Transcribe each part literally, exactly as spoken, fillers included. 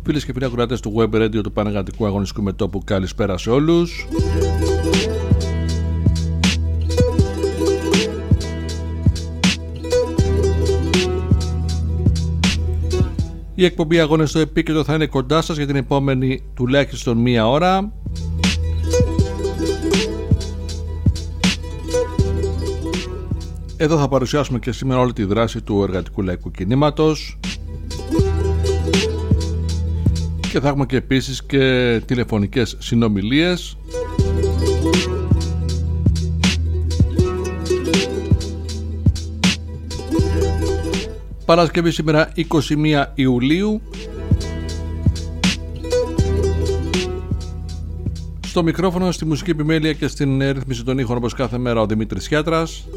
Φίλες και φίλοι ακροατές του Web Radio του Πανελλαδικού Αγωνιστικού Μετώπου, καλησπέρα σε όλους. Η εκπομπή Αγώνες στο Επίκεντρο θα είναι κοντά σας για την επόμενη τουλάχιστον μία ώρα. Εδώ θα παρουσιάσουμε και σήμερα όλη τη δράση του εργατικού λαϊκού κινήματος και θα έχουμε και επίσης και τηλεφωνικές συνομιλίες. Παρασκευή σήμερα είκοσι μία Ιουλίου. Στο μικρόφωνο, στη μουσική επιμέλεια και στην ρύθμιση των ήχων όπως κάθε μέρα ο Δημήτρης Χιάτρας.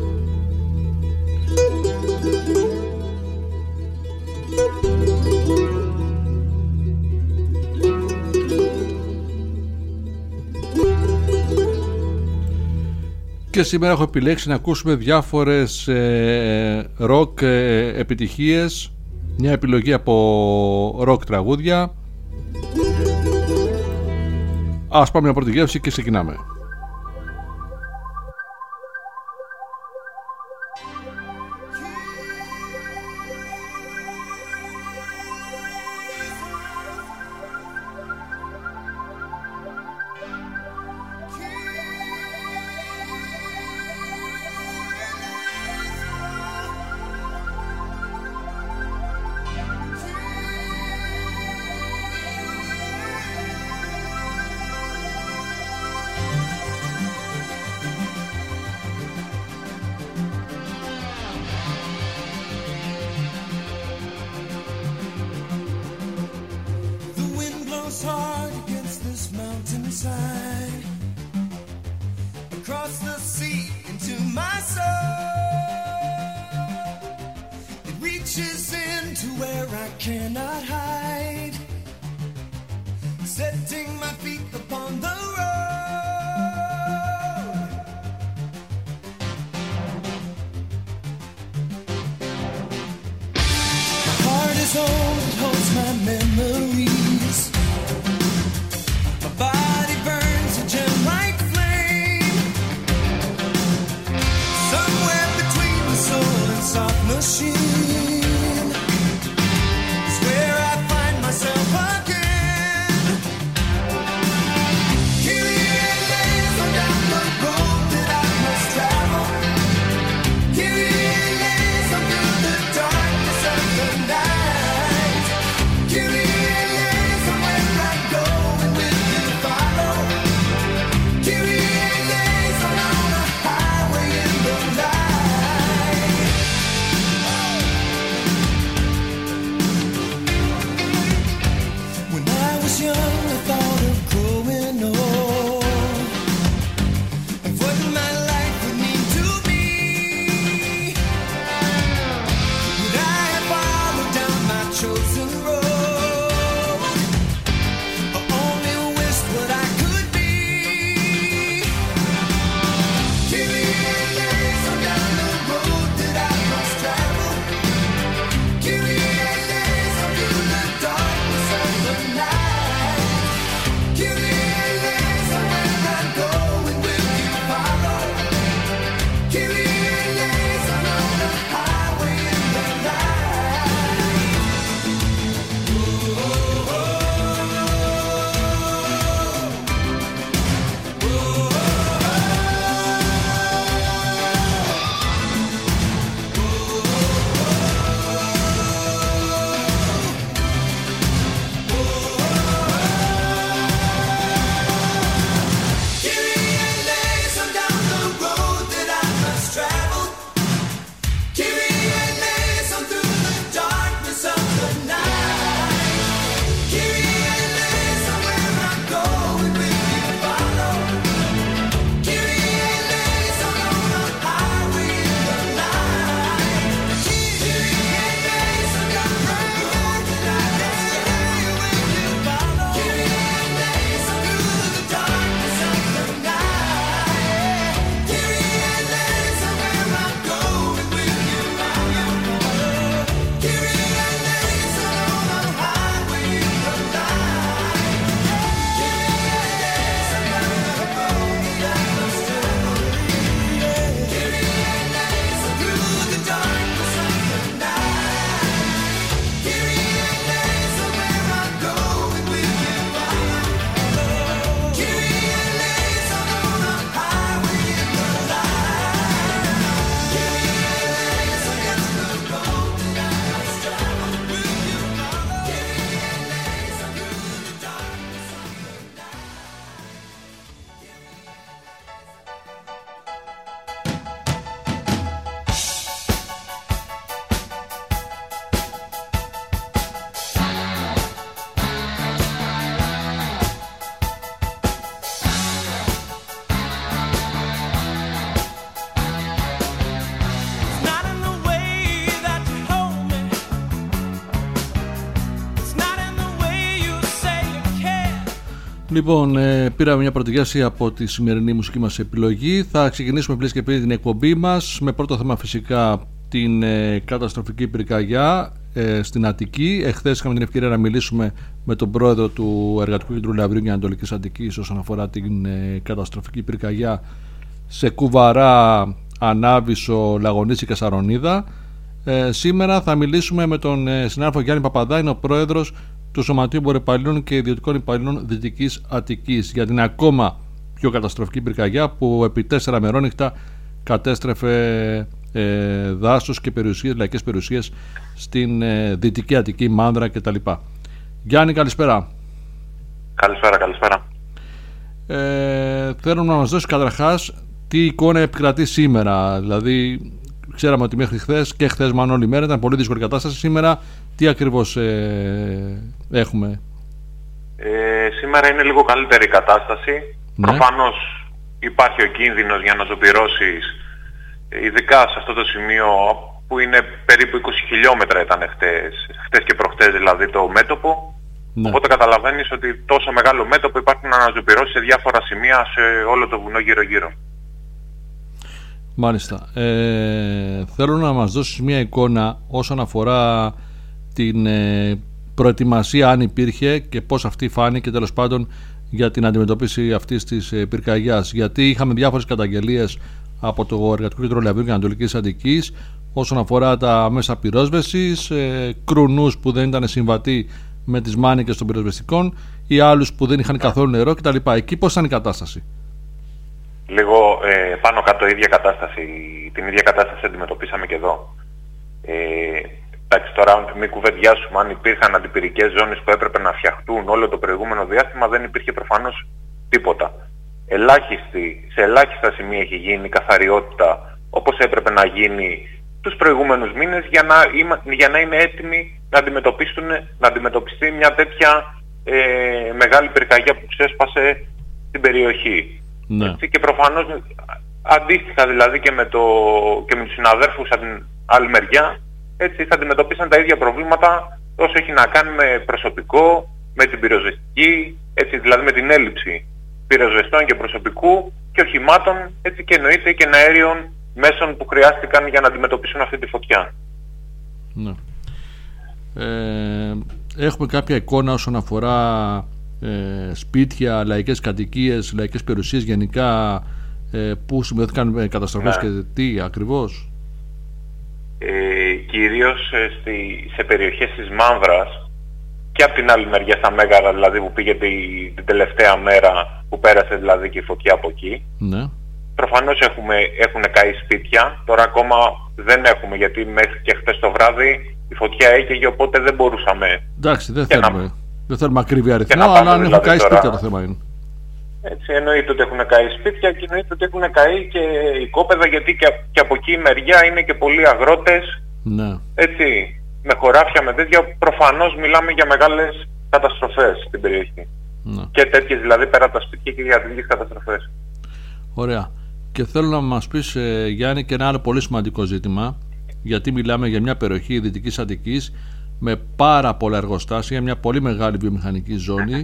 Και σήμερα έχω επιλέξει να ακούσουμε διάφορες ε, ροκ ε, επιτυχίες, μια επιλογή από ροκ τραγούδια. Ας πάμε μια πρώτη γεύση και ξεκινάμε. Λοιπόν, ε, πήραμε μια πρωτογεύση από τη σημερινή μουσική μας επιλογή. Θα ξεκινήσουμε πλέον και πριν την εκπομπή μας με πρώτο θέμα φυσικά την ε, καταστροφική πυρκαγιά ε, στην Αττική. Εχθές είχαμε την ευκαιρία να μιλήσουμε με τον πρόεδρο του Εργατικού Κέντρου Λαυρίων και Ανατολικής Αττικής όσον αφορά την ε, καταστροφική πυρκαγιά σε Κουβαρά, Ανάβησο, Λαγονίση και Σαρονίδα. Ε, σήμερα θα μιλήσουμε με τον ε, συνάδελφο Γιάννη Παπαδά, είναι ο πρόεδρος του Σωματείου Εμπορεπαλλήλων και Ιδιωτικών Υπαλλήλων Δυτικής Αττικής, για την ακόμα πιο καταστροφική πυρκαγιά που επί τέσσερα μερόνυχτα κατέστρεφε ε, δάσος και περιουσίες, λαϊκές περιουσίες στην ε, Δυτική Αττική, Μάνδρα κτλ. Γιάννη, καλησπέρα. Καλησπέρα, καλησπέρα. Ε, θέλω να μας δώσεις καταρχάς τι εικόνα επικρατεί σήμερα. Δηλαδή, ξέραμε ότι μέχρι χθες και χθες μάλλον όλη μέρα ήταν πολύ δύσκολη κατάσταση. Σήμερα τι ακριβώς ε, έχουμε? Ε, σήμερα είναι λίγο καλύτερη η κατάσταση. Ναι. Προφανώς υπάρχει ο κίνδυνος για ναζοπυρώσεις, ειδικά σε αυτό το σημείο που είναι περίπου είκοσι χιλιόμετρα ήταν χτες, χτες και προχτές δηλαδή το μέτωπο. Ναι. Οπότε καταλαβαίνεις ότι τόσο μεγάλο μέτωπο υπάρχουν αναζωπυρώσεις σε διάφορα σημεία σε όλο το βουνό γύρω-γύρω. Μάλιστα. Ε, θέλω να μας δώσεις μια εικόνα όσον αφορά την ε, προετοιμασία, αν υπήρχε, και πώς αυτή φάνηκε τέλος πάντων για την αντιμετώπιση αυτής της ε, πυρκαγιάς. Γιατί είχαμε διάφορες καταγγελίες από το Εργατικό Κέντρο Λαυρίων και Ανατολικής Αττικής όσον αφορά τα μέσα πυρόσβεσης, ε, κρουνούς που δεν ήταν συμβατοί με τις μάνικες των πυροσβεστικών ή άλλους που δεν είχαν καθόλου νερό κτλ. Εκεί πώς ήταν η κατάσταση? Λίγο ε, πάνω κάτω ίδια κατάσταση, την ίδια κατάσταση αντιμετωπίσαμε και εδώ. Ε, εντάξει, τώρα μην κουβεντιάσουμε αν υπήρχαν αντιπυρικές ζώνες που έπρεπε να φτιαχτούν όλο το προηγούμενο διάστημα, δεν υπήρχε προφανώς τίποτα. Ελάχιστη, σε ελάχιστα σημεία έχει γίνει καθαριότητα όπως έπρεπε να γίνει τους προηγούμενους μήνες για να, για να είναι έτοιμοι να, αντιμετωπίσουν, να αντιμετωπιστεί μια τέτοια ε, μεγάλη πυρκαγιά που ξέσπασε στην περιοχή. Ναι. Έτσι, και προφανώς αντίστοιχα δηλαδή και με, το, και με τους συναδέρφους από την άλλη μεριά, έτσι, θα αντιμετωπίσαν τα ίδια προβλήματα όσο έχει να κάνει με προσωπικό, με την πυροσβεστική, έτσι, δηλαδή με την έλλειψη πυροσβεστών και προσωπικού και οχημάτων, έτσι, και εννοείται και αέριων μέσων που χρειάστηκαν για να αντιμετωπίσουν αυτή τη φωτιά. Ναι. Ε, έχουμε κάποια εικόνα όσον αφορά ε, σπίτια, λαϊκές κατοικίες, λαϊκές περιουσίες γενικά, ε, που συμμετείχαν με καταστροφές, ναι, και τι ακριβώς? Ε, κυρίως ε, στη, σε περιοχές της Μάνδρας και από την άλλη μεριά στα Μέγαρα, δηλαδή που πήγε την, την τελευταία μέρα που πέρασε δηλαδή και η φωτιά από εκεί. Ναι. Προφανώς έχουμε, έχουν καεί σπίτια, τώρα ακόμα δεν έχουμε, γιατί μέχρι και χθες το βράδυ η φωτιά έκαιγε, οπότε δεν μπορούσαμε. Εντάξει, δεν θέλουμε, να... δεν θέλουμε ακρίβεια αριθμό, αλλά αν έχουν καεί τώρα... σπίτια το θέμα είναι. Έτσι, εννοείται ότι έχουν καεί σπίτια και εννοείται ότι έχουν καεί και οικόπεδα, γιατί και, και από εκεί η μεριά είναι και πολλοί αγρότες. Ναι. Έτσι, με χωράφια, με τέτοια, προφανώς μιλάμε για μεγάλες καταστροφές στην περιοχή. Ναι. Και τέτοιες δηλαδή πέρα από τα σπίτια και για τέτοιες καταστροφές. Ωραία. Και θέλω να μας πεις, ε, Γιάννη, και ένα άλλο πολύ σημαντικό ζήτημα, γιατί μιλάμε για μια περιοχή Δυτικής Αττικής με πάρα πολλά εργοστάσια, μια πολύ μεγάλη βιομηχανική ζώνη.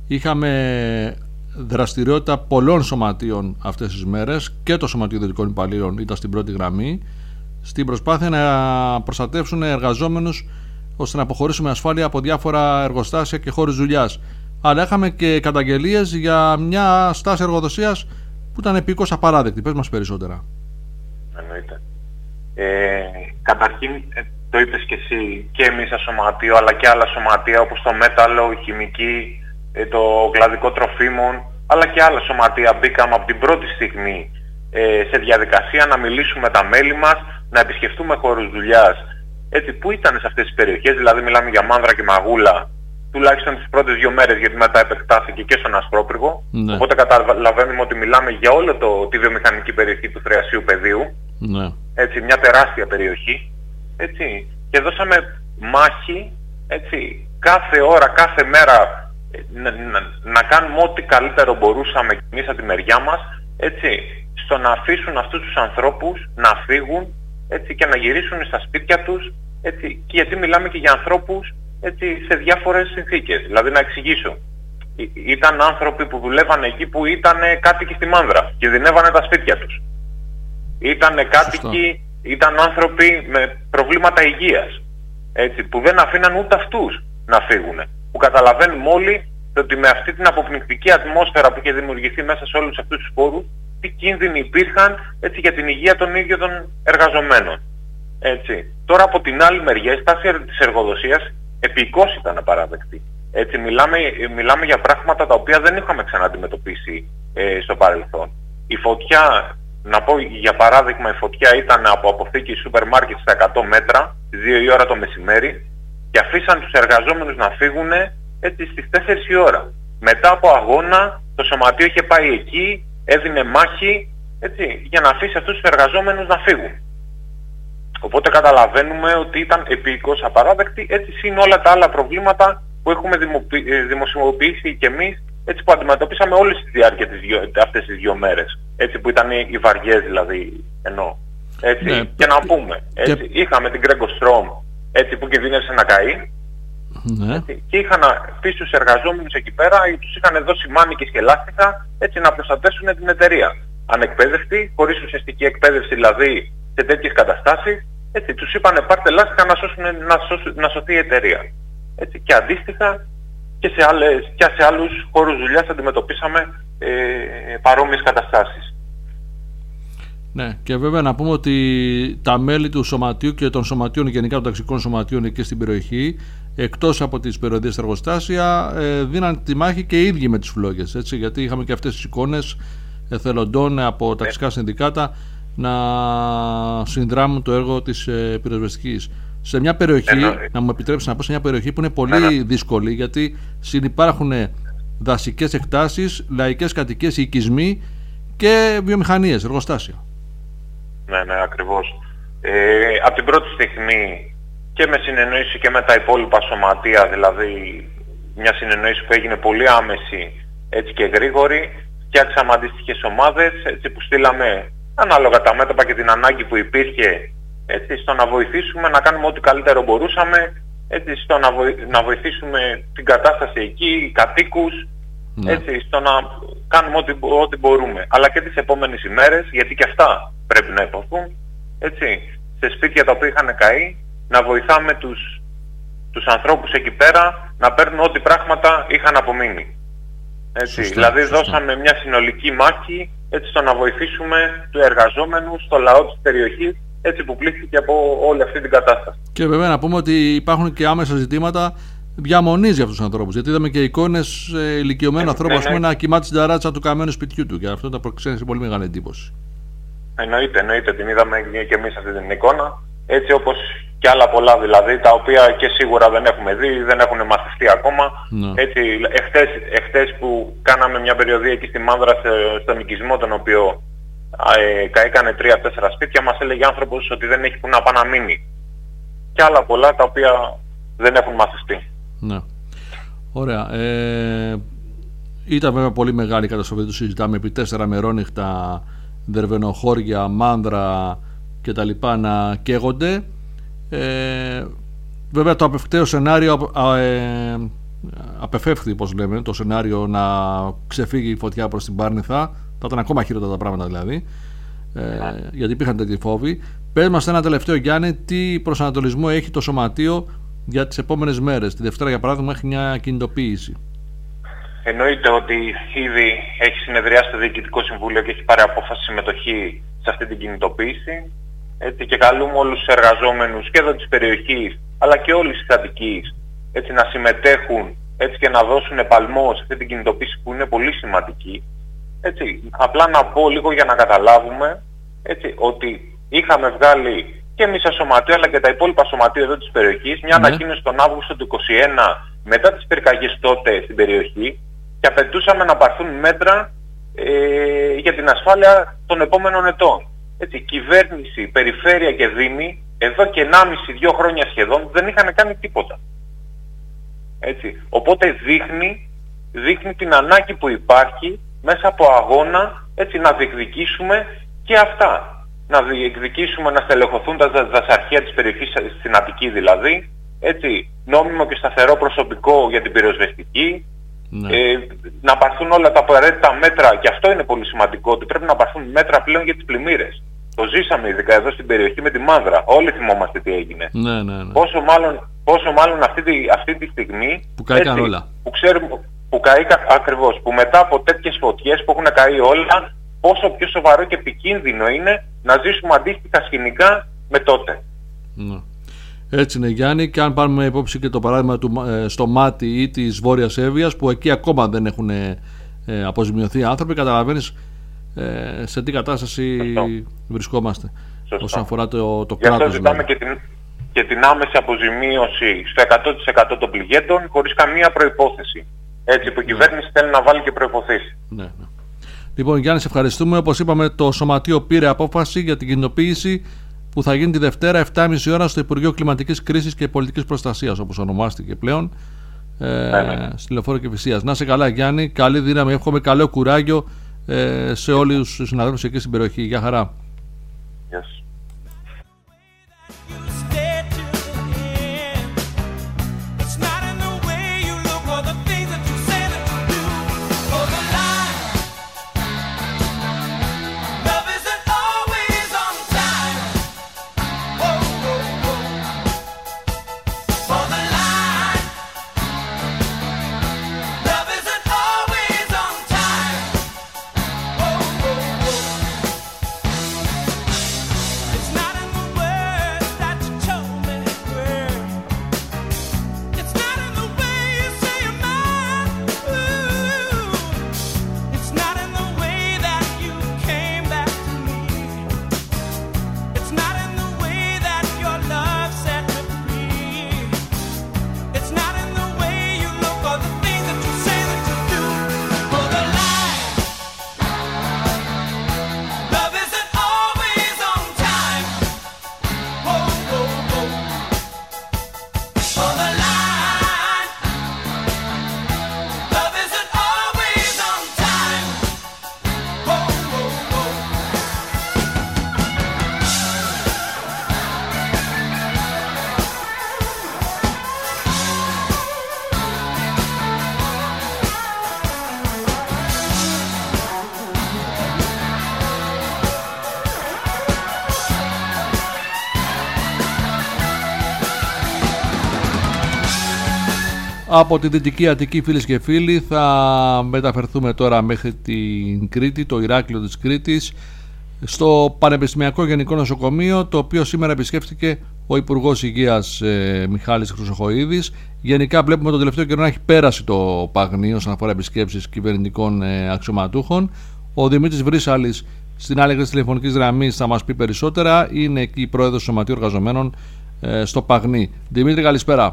Είχαμε δραστηριότητα πολλών σωματείων αυτές τις μέρες και το Σωματείο Ιδιωτικών Υπαλλήλων ήταν στην πρώτη γραμμή στην προσπάθεια να προστατεύσουν εργαζόμενους ώστε να αποχωρήσουν με ασφάλεια από διάφορα εργοστάσια και χώρους δουλειάς. Αλλά είχαμε και καταγγελίες για μια στάση εργοδοσίας που ήταν επίκως απαράδεκτη. Πες μας περισσότερα. Εννοείται. Ε, καταρχήν, το είπες και εσύ, και εμείς σαν σωματείο, αλλά και άλλα σωματεία όπως το μέταλλο, η χημική, το κλαδικό τροφίμων, αλλά και άλλα σωματεία μπήκαμε από την πρώτη στιγμή ε, σε διαδικασία να μιλήσουμε με τα μέλη μας, να επισκεφτούμε χώρους δουλειάς, έτσι, που ήταν σε αυτές τις περιοχές, δηλαδή μιλάμε για Μάνδρα και Μαγούλα, τουλάχιστον τις πρώτες δύο μέρες, γιατί μετά επεκτάθηκε και στον Ασπρόπυργο. Ναι. Οπότε καταλαβαίνουμε ότι μιλάμε για όλη τη βιομηχανική περιοχή του Θρεασίου Πεδίου. Ναι. Έτσι, μια τεράστια περιοχή. Έτσι. Και δώσαμε μάχη, έτσι, κάθε ώρα, κάθε μέρα, να, να, να κάνουμε ό,τι καλύτερο μπορούσαμε κι εμείς από τη μεριά μας, έτσι, στο να αφήσουν αυτούς τους ανθρώπους να φύγουν, έτσι, και να γυρίσουν στα σπίτια τους, έτσι, και γιατί μιλάμε και για ανθρώπους, έτσι, σε διάφορες συνθήκες. Δηλαδή, να εξηγήσω. ήταν άνθρωποι που δουλεύαν εκεί που ήταν κάτοικοι στη Μάνδρα και κινδυνεύανε τα σπίτια τους. Ήταν κάτοικοι, ήταν άνθρωποι με προβλήματα υγείας, έτσι, που δεν αφήναν ούτε αυτούς να φύγουν. Που καταλαβαίνουμε όλοι ότι με αυτή την αποπνικτική ατμόσφαιρα που είχε δημιουργηθεί μέσα σε όλους αυτούς τους χώρους, τι κίνδυνοι υπήρχαν, έτσι, για την υγεία των ίδιων των εργαζομένων. Έτσι. Τώρα από την άλλη μεριά η στάση της εργοδοσίας επικώς ήταν απαράδεκτη. Έτσι, μιλάμε, μιλάμε για πράγματα τα οποία δεν είχαμε ξαναντιμετωπίσει ε, στο παρελθόν. Η φωτιά, να πω για παράδειγμα, η φωτιά ήταν από αποθήκη σούπερ μάρκετ στα εκατό μέτρα, στις δύο η ώρα το μεσημέρι, και αφήσαν τους εργαζόμενους να φύγουν, έτσι, στις τέσσερις η ώρα. Μετά από αγώνα το σωματείο είχε πάει εκεί, έδινε μάχη, έτσι, για να αφήσει αυτούς τους εργαζόμενους να φύγουν. Οπότε καταλαβαίνουμε ότι ήταν επίκως απαράδεκτη, έτσι, συν όλα τα άλλα προβλήματα που έχουμε δημοσιοποιήσει και εμείς, έτσι, που αντιμετωπίσαμε όλη τη διάρκεια της δυο, αυτές τις δύο μέρες, έτσι, που ήταν οι βαριές δηλαδή, εννοώ. Έτσι, ναι, και να πούμε, έτσι, και... είχαμε την Γκρέγκο Στρόμ, έτσι, που κινδύνευσε να καεί, ναι. Έτσι, και είχαν αφήσει τους εργαζόμενους εκεί πέρα, τους είχαν δώσει μάνικες και λάστιχα, έτσι, να προστατεύσουν την εταιρεία. Ανεκπαίδευτοι, χωρίς ουσιαστική εκπαίδευση δηλαδή σε τέτοιες καταστάσεις, έτσι, τους είπανε πάρτε λάστιχα να, σώσουν, να, σώσουν, να σωθεί η εταιρεία. Έτσι, και αντίστοιχα και σε, άλλες, και σε άλλους χώρους δουλειάς αντιμετωπίσαμε ε, παρόμοιες καταστάσεις. Ναι, και βέβαια να πούμε ότι τα μέλη του σωματείου και των σωματείων, γενικά των ταξικών σωματείων εκεί στην περιοχή, εκτός από τις περιοδίες στα εργοστάσια, ε, δίναν τη μάχη και οι ίδιοι με τις φλόγες, έτσι, γιατί είχαμε και αυτές τις εικόνες εθελοντών από ταξικά ναι. συνδικάτα να συνδράμουν το έργο της ε, πυροσβεστικής. Σε μια περιοχή, ναι, ναι. να μου επιτρέψει να πω, σε μια περιοχή που είναι πολύ ναι, ναι. δύσκολη, γιατί συνυπάρχουν δασικές εκτάσεις, λαϊκές κατοικίες, οικισμοί και βιομηχανίες, εργοστάσια. Ναι, ναι, ακριβώς. Ε, από την πρώτη στιγμή και με συνεννόηση και με τα υπόλοιπα σωματεία, δηλαδή μια συνεννόηση που έγινε πολύ άμεση, έτσι, και γρήγορη, φτιάξαμε αντίστοιχες ομάδες, έτσι, που στείλαμε ανάλογα τα μέτωπα και την ανάγκη που υπήρχε, έτσι, στο να βοηθήσουμε να κάνουμε ό,τι καλύτερο μπορούσαμε, έτσι, στο να, βοη... να βοηθήσουμε την κατάσταση εκεί, οι κατοίκους, ναι. έτσι, στο να κάνουμε ό,τι, ό,τι μπορούμε. Αλλά και τις επόμενες ημέρες, γιατί και αυτά πρέπει να υποθούν, έτσι, σε σπίτια τα οποία είχαν καεί, να βοηθάμε τους, τους ανθρώπους εκεί πέρα να παίρνουν ό,τι πράγματα είχαν απομείνει. Έτσι, σωστά, δηλαδή σωστά. Δώσαμε μια συνολική μάχη, έτσι, στο να βοηθήσουμε τους εργαζόμενους, το λαό της περιοχής, έτσι, που πλήχθηκε από όλη αυτή την κατάσταση. Και βέβαια να πούμε ότι υπάρχουν και άμεσα ζητήματα διαμονής για αυτούς τους ανθρώπους. Γιατί είδαμε και εικόνες ε, ηλικιωμένου ε, ανθρώπου, ναι, ναι. να κοιμάται στην ταράτσα του καμένου σπιτιού του. Και αυτό τα προξένησε πολύ μεγάλη εντύπωση. Εννοείται, εννοείται. Την είδαμε και εμείς αυτή την εικόνα. Έτσι, όπως και άλλα πολλά δηλαδή, τα οποία και σίγουρα δεν έχουμε δει, δεν έχουν μαθευτεί ακόμα. Ναι. Έτσι, εχθές, εχθές που κάναμε μια περιοδία εκεί στη Μάνδρα, στον οικισμό, τον οποίο ε, καήκανε τρία τέσσερα σπίτια, μας έλεγε άνθρωπος ότι δεν έχει που να πάει να μείνει. Και άλλα πολλά τα οποία δεν έχουν μαθευτεί. Ναι. Ωραία. Ε, ήταν βέβαια πολύ μεγάλη η καταστροφή, το συζητάμε, επί τέσσερα μερόνυχτα, δερβενοχώρια, Μάνδρα και τα λοιπά να καίγονται. Ε, βέβαια το απευκταίο σενάριο α, ε, απεφεύχθη, πώς λέμε, το σενάριο να ξεφύγει η φωτιά προς την Πάρνηθα. Θα ήταν ακόμα χειρότερα τα πράγματα δηλαδή, ε, γιατί υπήρχαν τέτοιοι φόβοι. Πες μας ένα τελευταίο, Γιάννη, τι προσανατολισμό έχει το σωματείο για τις επόμενες μέρες? Τη Δευτέρα, για παράδειγμα, έχει μια κινητοποίηση. Εννοείται ότι ήδη έχει συνεδριάσει το Διοικητικό Συμβούλιο και έχει πάρει απόφαση συμμετοχή σε αυτή την κινητοποίηση. Έτσι, και καλούμε όλους τους εργαζόμενους και εδώ της περιοχής, αλλά και όλης της Αττικής, έτσι, να συμμετέχουν, έτσι, και να δώσουν επαλμό σε αυτή την κινητοποίηση που είναι πολύ σημαντική. Έτσι, απλά να πω λίγο για να καταλάβουμε, έτσι, ότι είχαμε βγάλει και εμείς σαν σωματείο, αλλά και τα υπόλοιπα σωματεία εδώ της περιοχής, μια ναι. ανακοίνωση τον Αύγουστο του είκοσι ένα, μετά τις πυρκαγιές τότε στην περιοχή, και απαιτούσαμε να πάρθουν μέτρα ε, για την ασφάλεια των επόμενων ετών. Έτσι, κυβέρνηση, περιφέρεια και δήμοι, εδώ και ενάμιση δύο χρόνια σχεδόν, δεν είχαν κάνει τίποτα. Έτσι, οπότε δείχνει, δείχνει την ανάγκη που υπάρχει μέσα από αγώνα, έτσι, να διεκδικήσουμε και αυτά. Να διεκδικήσουμε να στελεχωθούν τα δασαρχεία της περιοχής, στην Αττική δηλαδή, έτσι, νόμιμο και σταθερό προσωπικό για την πυροσβεστική, Ναι. Ε, να πάρθουν όλα τα απαραίτητα μέτρα, και αυτό είναι πολύ σημαντικό, ότι πρέπει να πάρθουν μέτρα πλέον για τις πλημμύρες. Το ζήσαμε ειδικά εδώ στην περιοχή με τη Μάνδρα. Όλοι θυμόμαστε τι έγινε. Ναι, ναι, ναι. Πόσο μάλλον, πόσο μάλλον αυτή, τη, αυτή τη στιγμή που καήκαν έτσι, όλα. Που ξέρουμε, που καήκα, ακριβώς, που μετά από τέτοιες φωτιές που έχουν καεί όλα, πόσο πιο σοβαρό και επικίνδυνο είναι να ζήσουμε αντίστοιχα σκηνικά με τότε. Ναι. Έτσι είναι, Γιάννη, και αν πάρουμε υπόψη και το παράδειγμα του, ε, στο Μάτι ή της Βόρειας Εύβοιας, που εκεί ακόμα δεν έχουν ε, αποζημιωθεί άνθρωποι, καταλαβαίνεις ε, σε τι κατάσταση Σωστό. βρισκόμαστε. Σωστό. Όσον αφορά το, το κράτος. Γι' αυτό ζητάμε και την, και την άμεση αποζημίωση στο εκατό τοις εκατό των πληγέντων, χωρίς καμία προϋπόθεση. Έτσι που η κυβέρνηση ναι. θέλει να βάλει και προϋποθέσεις. Ναι, ναι. Λοιπόν, Γιάννη, σε ευχαριστούμε. Όπως είπαμε, το Σωματείο πήρε απόφαση για την κινητοποίηση που θα γίνει τη Δευτέρα επτά και μισή ώρα στο Υπουργείο Κλιματικής Κρίσης και Πολιτικής Προστασίας, όπως ονομάστηκε πλέον, ε, ναι, ναι. στη Λεωφόρο Κηφισίας. Να είσαι καλά, Γιάννη. Καλή δύναμη. Εύχομαι καλό κουράγιο ε, σε όλους τους συναδέλφους εκεί στην περιοχή. Γεια χαρά. Yes. Από τη Δυτική Αττική, φίλες και φίλοι, θα μεταφερθούμε τώρα μέχρι την Κρήτη, το Ηράκλειο της Κρήτης, στο Πανεπιστημιακό Γενικό Νοσοκομείο, το οποίο σήμερα επισκέφθηκε ο Υπουργός Υγείας ε, Μιχάλης Χρυσοχοΐδης. Γενικά βλέπουμε τον τελευταίο καιρό να έχει πέρασει το Παγνί όσον αφορά επισκέψεις κυβερνητικών ε, αξιωματούχων. Ο Δημήτρης Βρύσαλης στην άλλη της τηλεφωνικής γραμμής θα μας πει περισσότερα. Είναι εκεί πρόεδρος του Σωματείου Εργαζομένων ε, στο Παγνί. Δημήτρη, καλησπέρα.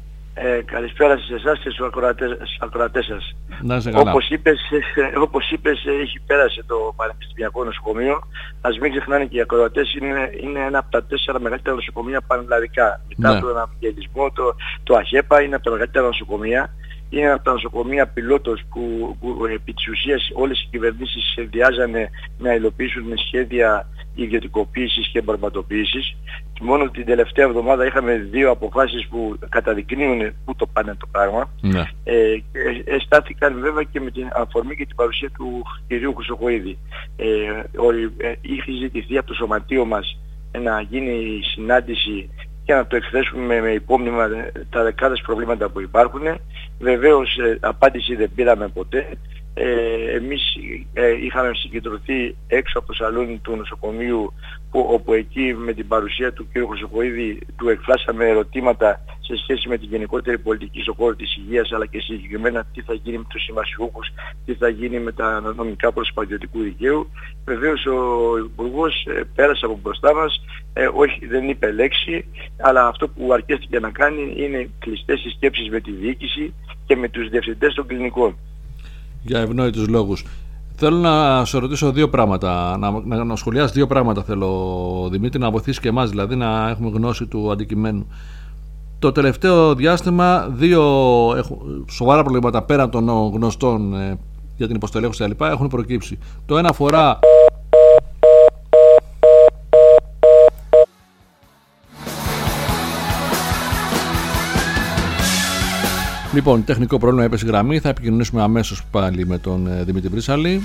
Ε, καλησπέρα σε εσάς και στους ακροατές, ακροατές σας. Να είσαι καλά. Όπως είπες, όπως είπες, έχει πέρασει το Πανεπιστημιακό Νοσοκομείο. Ας μην ξεχνάνε και οι ακροατές, είναι, είναι ένα από τα τέσσερα μεγαλύτερα νοσοκομεία πανελλαδικά. Μετά ναι. τον Αμυγελισμό, το, το ΑΧΕΠΑ είναι από τα μεγαλύτερα νοσοκομεία. Είναι από τα νοσοκομεία πιλότος που, που επί της ουσίας όλες οι κυβερνήσεις σχεδιάζανε να υλοποιήσουν σχέδια ιδιωτικοποίησης και εμπορματοποίησης. Μόνο την τελευταία εβδομάδα είχαμε δύο αποφάσεις που καταδεικνύουν πού το πάνε το πράγμα. Ναι. Ε, ε, στάθηκαν βέβαια και με την αφορμή και την παρουσία του κυρίου Χρυσοχοΐδη. Ε, ε, είχε ζητηθεί από το σωματείο μας να γίνει η συνάντηση και να το εκθέσουμε με υπόμνημα τα δεκάδες προβλήματα που υπάρχουν. Βεβαίως ε, απάντηση δεν πήραμε ποτέ. Ε, εμείς ε, είχαμε συγκεντρωθεί έξω από το σαλόνι του νοσοκομείου που, όπου εκεί με την παρουσία του κ. Χρυσοχοΐδη του εκφράσαμε ερωτήματα σε σχέση με την γενικότερη πολιτική στον χώρο της υγείας, αλλά και συγκεκριμένα τι θα γίνει με τους συμβασιούχους, τι θα γίνει με τα νομικά προσωπικού δικαίου. Βεβαίως ο Υπουργός ε, πέρασε από μπροστά μας, ε, όχι δεν είπε λέξη, αλλά αυτό που αρκέστηκε να κάνει είναι κλειστές συσκέψεις με τη διοίκηση και με τους διευθυντές των κλινικών. Για ευνόητους λόγους. Θέλω να σε ρωτήσω δύο πράγματα, να, να, να σχολιάσεις δύο πράγματα θέλω, Δημήτρη, να βοηθήσει και εμάς, δηλαδή να έχουμε γνώση του αντικειμένου. Το τελευταίο διάστημα δύο έχουν, σοβαρά προβλήματα πέραν των γνωστών ε, για την υποστελέχωση κτλ. Έχουν προκύψει. Το ένα αφορά Λοιπόν, τεχνικό πρόβλημα, έπεσε η γραμμή. Θα επικοινωνήσουμε αμέσως πάλι με τον ε, Δημήτρη Βρύσαλη.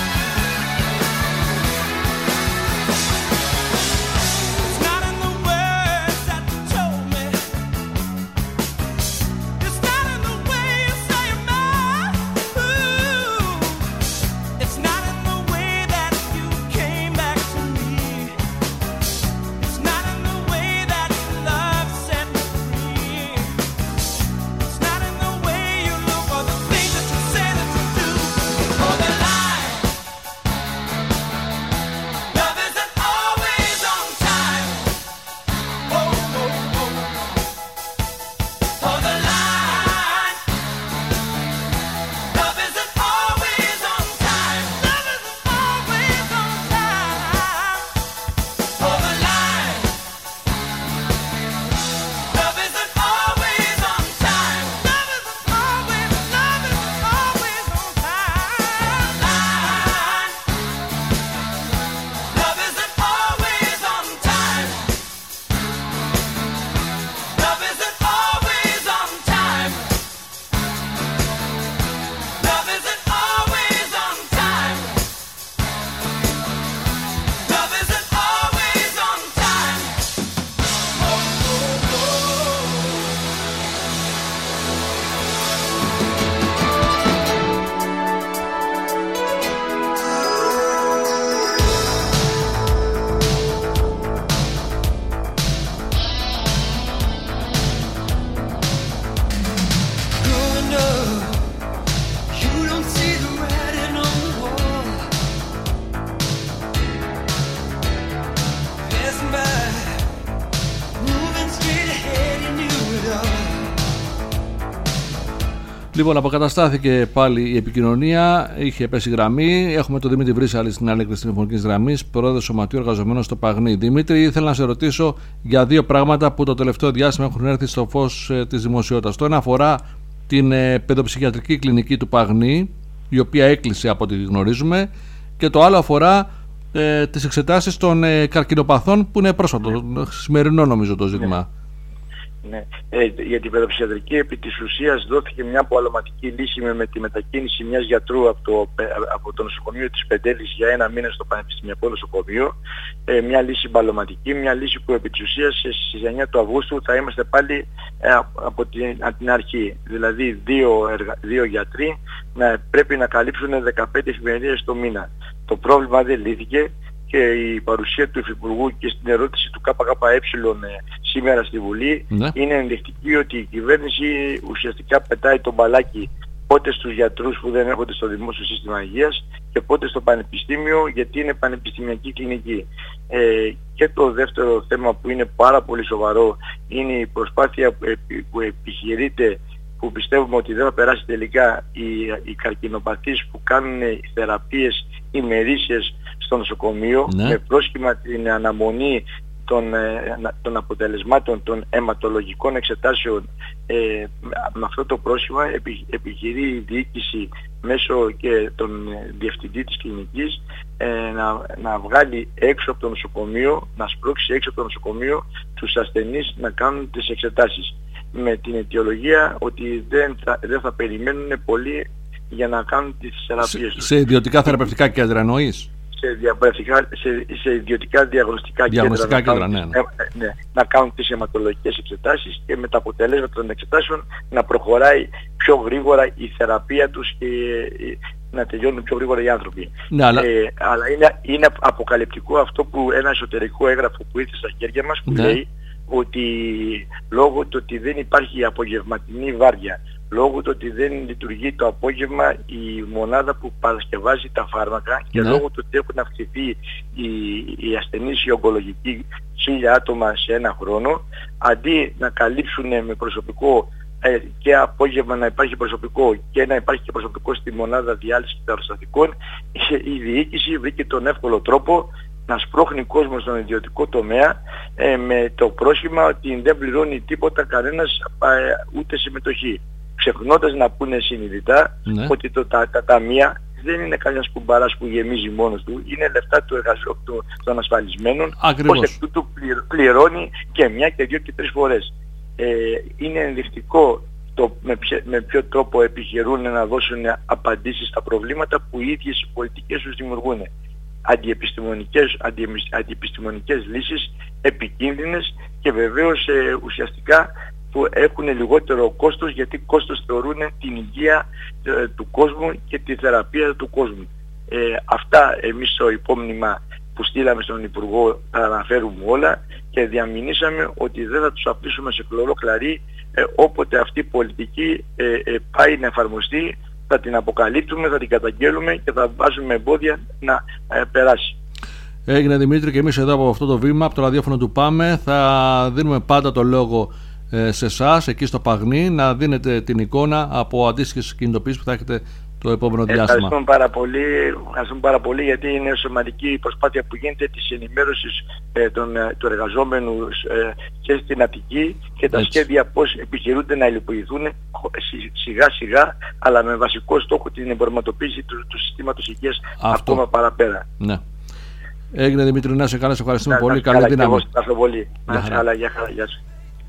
Λοιπόν, αποκαταστάθηκε πάλι η επικοινωνία, είχε πέσει γραμμή. Έχουμε τον Δημήτρη Βρύσαλη στην άλλη άκρη τηλεφωνικής γραμμής, πρόεδρος Σωματείου Εργαζομένων στο Παγνί. Δημήτρη, ήθελα να σε ρωτήσω για δύο πράγματα που το τελευταίο διάστημα έχουν έρθει στο φως ε, της δημοσιότητας. Το ένα αφορά την ε, παιδοψυχιατρική κλινική του Παγνί, η οποία έκλεισε από ό,τι γνωρίζουμε, και το άλλο αφορά ε, τις εξετάσεις των ε, καρκινοπαθών, που είναι πρόσφατο, σημερινό νομίζω το ζήτημα. Ναι. Ε, για την παιδοψυχιατρική, επί της ουσίας δόθηκε μια απολαματική λύση με, με τη μετακίνηση μιας γιατρού από το, από το νοσοκομείο της Πεντέλης για ένα μήνα στο Πανεπιστημιακό Νοσοκομείο. Ε, μια λύση μπαλωματική, μια λύση που επί της ουσίας στις εννιά του Αυγούστου θα είμαστε πάλι ε, από, την, από την αρχή. Δηλαδή δύο, εργα, δύο γιατροί να, πρέπει να καλύψουν δεκαπέντε εφημερίες το μήνα. Το πρόβλημα δεν λύθηκε και η παρουσία του Υφυπουργού και στην ερώτηση του ΚΚΕ σήμερα στη Βουλή, ναι, είναι ενδεικτική ότι η κυβέρνηση ουσιαστικά πετάει τον μπαλάκι πότε στους γιατρούς που δεν έρχονται στο δημόσιο σύστημα υγείας και πότε στο πανεπιστήμιο, γιατί είναι πανεπιστημιακή κλινική. Ε, και το δεύτερο θέμα που είναι πάρα πολύ σοβαρό είναι η προσπάθεια που, επι, που επιχειρείται, που πιστεύουμε ότι δεν θα περάσει τελικά, οι, οι καρκινοπαθείς που κάνουν θεραπείες ημερήσιες στο νοσοκομείο, ναι, με πρόσχημα την αναμονή των, των αποτελεσμάτων των αιματολογικών εξετάσεων. Ε, με αυτό το πρόσχημα επι, επιχειρεί η διοίκηση μέσω και τον διευθυντή της κλινικής ε, να, να βγάλει έξω από το νοσοκομείο, να σπρώξει έξω από το νοσοκομείο τους ασθενείς να κάνουν τις εξετάσεις, με την αιτιολογία ότι δεν θα, δεν θα περιμένουν πολύ για να κάνουν τις θεραπείες τους. Σε ιδιωτικά θεραπευτικά κέντρα εννοείς? Σε, σε, σε ιδιωτικά διαγνωστικά, διαγνωστικά κέντρα, κέντρα, ναι, να, ναι. κάνουν, ναι, να κάνουν τις αιματολογικές εξετάσεις και με τα αποτελέσματα των εξετάσεων να προχωράει πιο γρήγορα η θεραπεία τους και να τελειώνουν πιο γρήγορα οι άνθρωποι. Ναι, αλλά ε, αλλά είναι, είναι αποκαλυπτικό αυτό που ένα εσωτερικό έγγραφο που ήρθε στα χέρια μας που, ναι, λέει ότι λόγω του ότι δεν υπάρχει απογευματινή βάρδια, λόγω του ότι δεν λειτουργεί το απόγευμα η μονάδα που παρασκευάζει τα φάρμακα και, ναι, λόγω του ότι έχουν αυξηθεί οι, οι ασθενείς οι ογκολογικοί χίλια άτομα σε ένα χρόνο, αντί να καλύψουν με προσωπικό ε, και απόγευμα να υπάρχει προσωπικό και να υπάρχει και προσωπικό στη μονάδα διάλυσης περιστατικών, η διοίκηση βρήκε τον εύκολο τρόπο να σπρώχνει κόσμο στον ιδιωτικό τομέα ε, με το πρόσχημα ότι δεν πληρώνει τίποτα κανένας ε, ούτε συμμετοχή. Ξεχνώντας να πούνε συνειδητά, ναι, ότι το, τα, τα ταμεία δεν είναι κανένας κουμπαράς που γεμίζει μόνος του, είναι λεφτά του εργαζόμενου των ασφαλισμένων, ως εκ τούτου πληρώνει και μια και δύο και τρεις φορές. Ε, είναι ενδεικτικό το με, ποιο, με ποιο τρόπο επιχειρούν να δώσουν απαντήσεις στα προβλήματα που οι ίδιες οι πολιτικές τους δημιουργούν. Αντιεπιστημονικές, αντιεπιστημονικές λύσεις, επικίνδυνες και βεβαίως ε, ουσιαστικά που έχουν λιγότερο κόστος, γιατί κόστος θεωρούν την υγεία ε, του κόσμου και τη θεραπεία του κόσμου. Ε, αυτά εμείς στο υπόμνημα που στείλαμε στον Υπουργό τα αναφέρουμε όλα και διαμηνήσαμε ότι δεν θα τους αφήσουμε σε χλωρό κλαρί ε, όποτε αυτή η πολιτική ε, ε, πάει να εφαρμοστεί. Θα την αποκαλύπτουμε, θα την καταγγέλουμε και θα βάζουμε εμπόδια να ε, περάσει. Έγινε, Δημήτρη, και εμείς εδώ από αυτό το βήμα, από το ραδιόφωνο του Πάμε, θα δίνουμε πάντα το λόγο ε, σε εσάς, εκεί στο Παγνί, να δίνετε την εικόνα από αντίστοιχες κινητοποιήσεις που θα έχετε το επόμενο διάστημα. Ευχαριστούμε πάρα πολύ, ευχαριστούμε πάρα πολύ γιατί είναι σημαντική η προσπάθεια που γίνεται της ενημέρωσης ε, των, του εργαζόμενου ε, και στην Αττική και τα Έτσι. σχέδια πώς επιχειρούνται να υλοποιηθούν σιγά σιγά, αλλά με βασικό στόχο την εμπορματοποίηση του, του συστήματος υγείας ακόμα παραπέρα. Ναι. Έγινε, Δημήτρη, να σε καλά, σε ευχαριστούμε να, πολύ. Να, καλή δύναμη. Ευχαριστώ πολύ. Να σε καλά, γεια σου.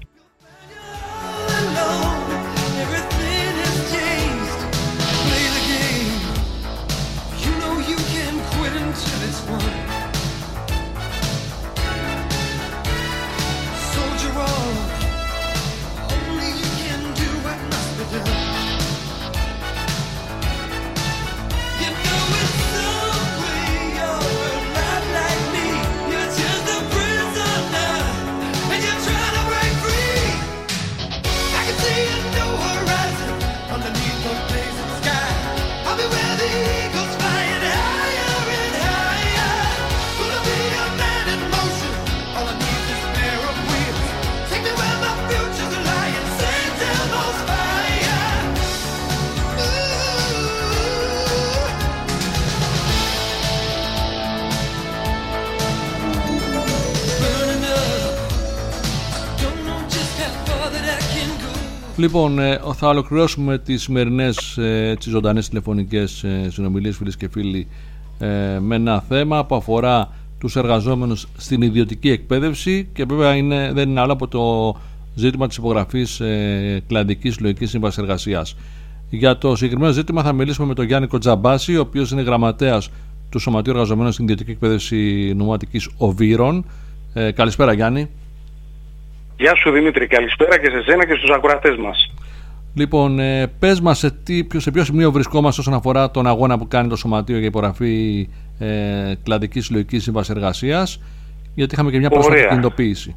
Λοιπόν, θα ολοκληρώσουμε τις σημερινές έτσι, ζωντανές τηλεφωνικές συνομιλίες, φίλες και φίλοι, με ένα θέμα που αφορά τους εργαζόμενους στην ιδιωτική εκπαίδευση και βέβαια είναι, δεν είναι άλλο από το ζήτημα της υπογραφής ε, κλαδικής συλλογικής σύμβασης εργασίας. Για το συγκεκριμένο ζήτημα θα μιλήσουμε με τον Γιάννη Κοτζαμπάση, ο οποίος είναι γραμματέας του Σωματείου Εργαζομένων στην Ιδιωτική Εκπαίδευση Νομοματικής Οβύρων. Ε, καλησπέρα, Γιάννη. Γεια σου, Δημήτρη, καλησπέρα και σε σένα και στους ακροατές μας. Λοιπόν, ε, πες μας σε, τι, σε ποιο σημείο βρισκόμαστε όσον αφορά τον αγώνα που κάνει το Σωματείο για υπογραφή ε, κλαδικής συλλογικής σύμβασης εργασίας, γιατί είχαμε και μια πρόσφατη κινητοποίηση.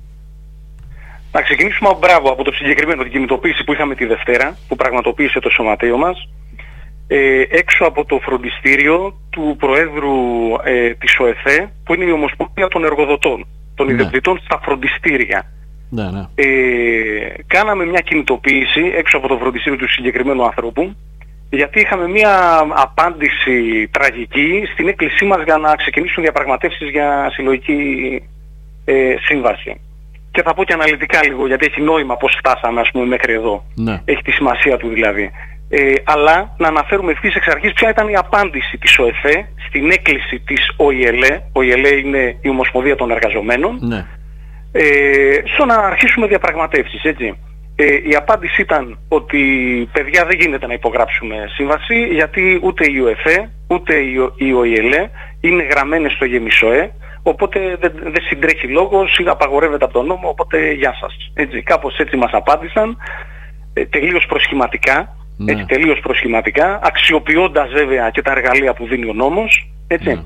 Να ξεκινήσουμε από, μπράβο, από το συγκεκριμένο, την κινητοποίηση που είχαμε τη Δευτέρα, που πραγματοποίησε το Σωματείο μας, ε, έξω από το φροντιστήριο του Προέδρου ε, της ΟΕΘΕ, που είναι η Ομοσπονδία των Εργοδοτών, των ναι. Ιδιοκτητών στα φροντιστήρια. Ναι, ναι. Ε, κάναμε μια κινητοποίηση έξω από το φροντιστήριο του συγκεκριμένου ανθρώπου, γιατί είχαμε μια απάντηση τραγική στην έκκλησή μας για να ξεκινήσουν διαπραγματεύσεις για συλλογική ε, σύμβαση. Και θα πω και αναλυτικά λίγο, γιατί έχει νόημα πώς φτάσαμε, ας πούμε, μέχρι εδώ. Ναι. Έχει τη σημασία του δηλαδή. Ε, αλλά να αναφέρουμε ευθύς εξ αρχής ποια ήταν η απάντηση της ΟΕΘΕ στην έκκληση της ΟΙΕΛΕ. ΟΙΕΛΕ είναι η Ομοσπονδία των Εργαζομένων. Ναι. Ε, στο να αρχίσουμε διαπραγματεύσεις, έτσι. Ε, η απάντηση ήταν ότι παιδιά δεν γίνεται να υπογράψουμε σύμβαση, γιατί ούτε η ΟΕΘΕ ούτε η ΟΙΕΛΕ είναι γραμμένες στο ΓΕΜΙΣΟΕ, οπότε δεν, δεν συντρέχει λόγος ή απαγορεύεται από τον νόμο, οπότε γεια σας. Έτσι, κάπως έτσι μας απάντησαν, ε, τελείως προσχηματικά, ναι. έτσι, τελείως προσχηματικά, αξιοποιώντας βέβαια και τα εργαλεία που δίνει ο νόμος, έτσι. Ναι.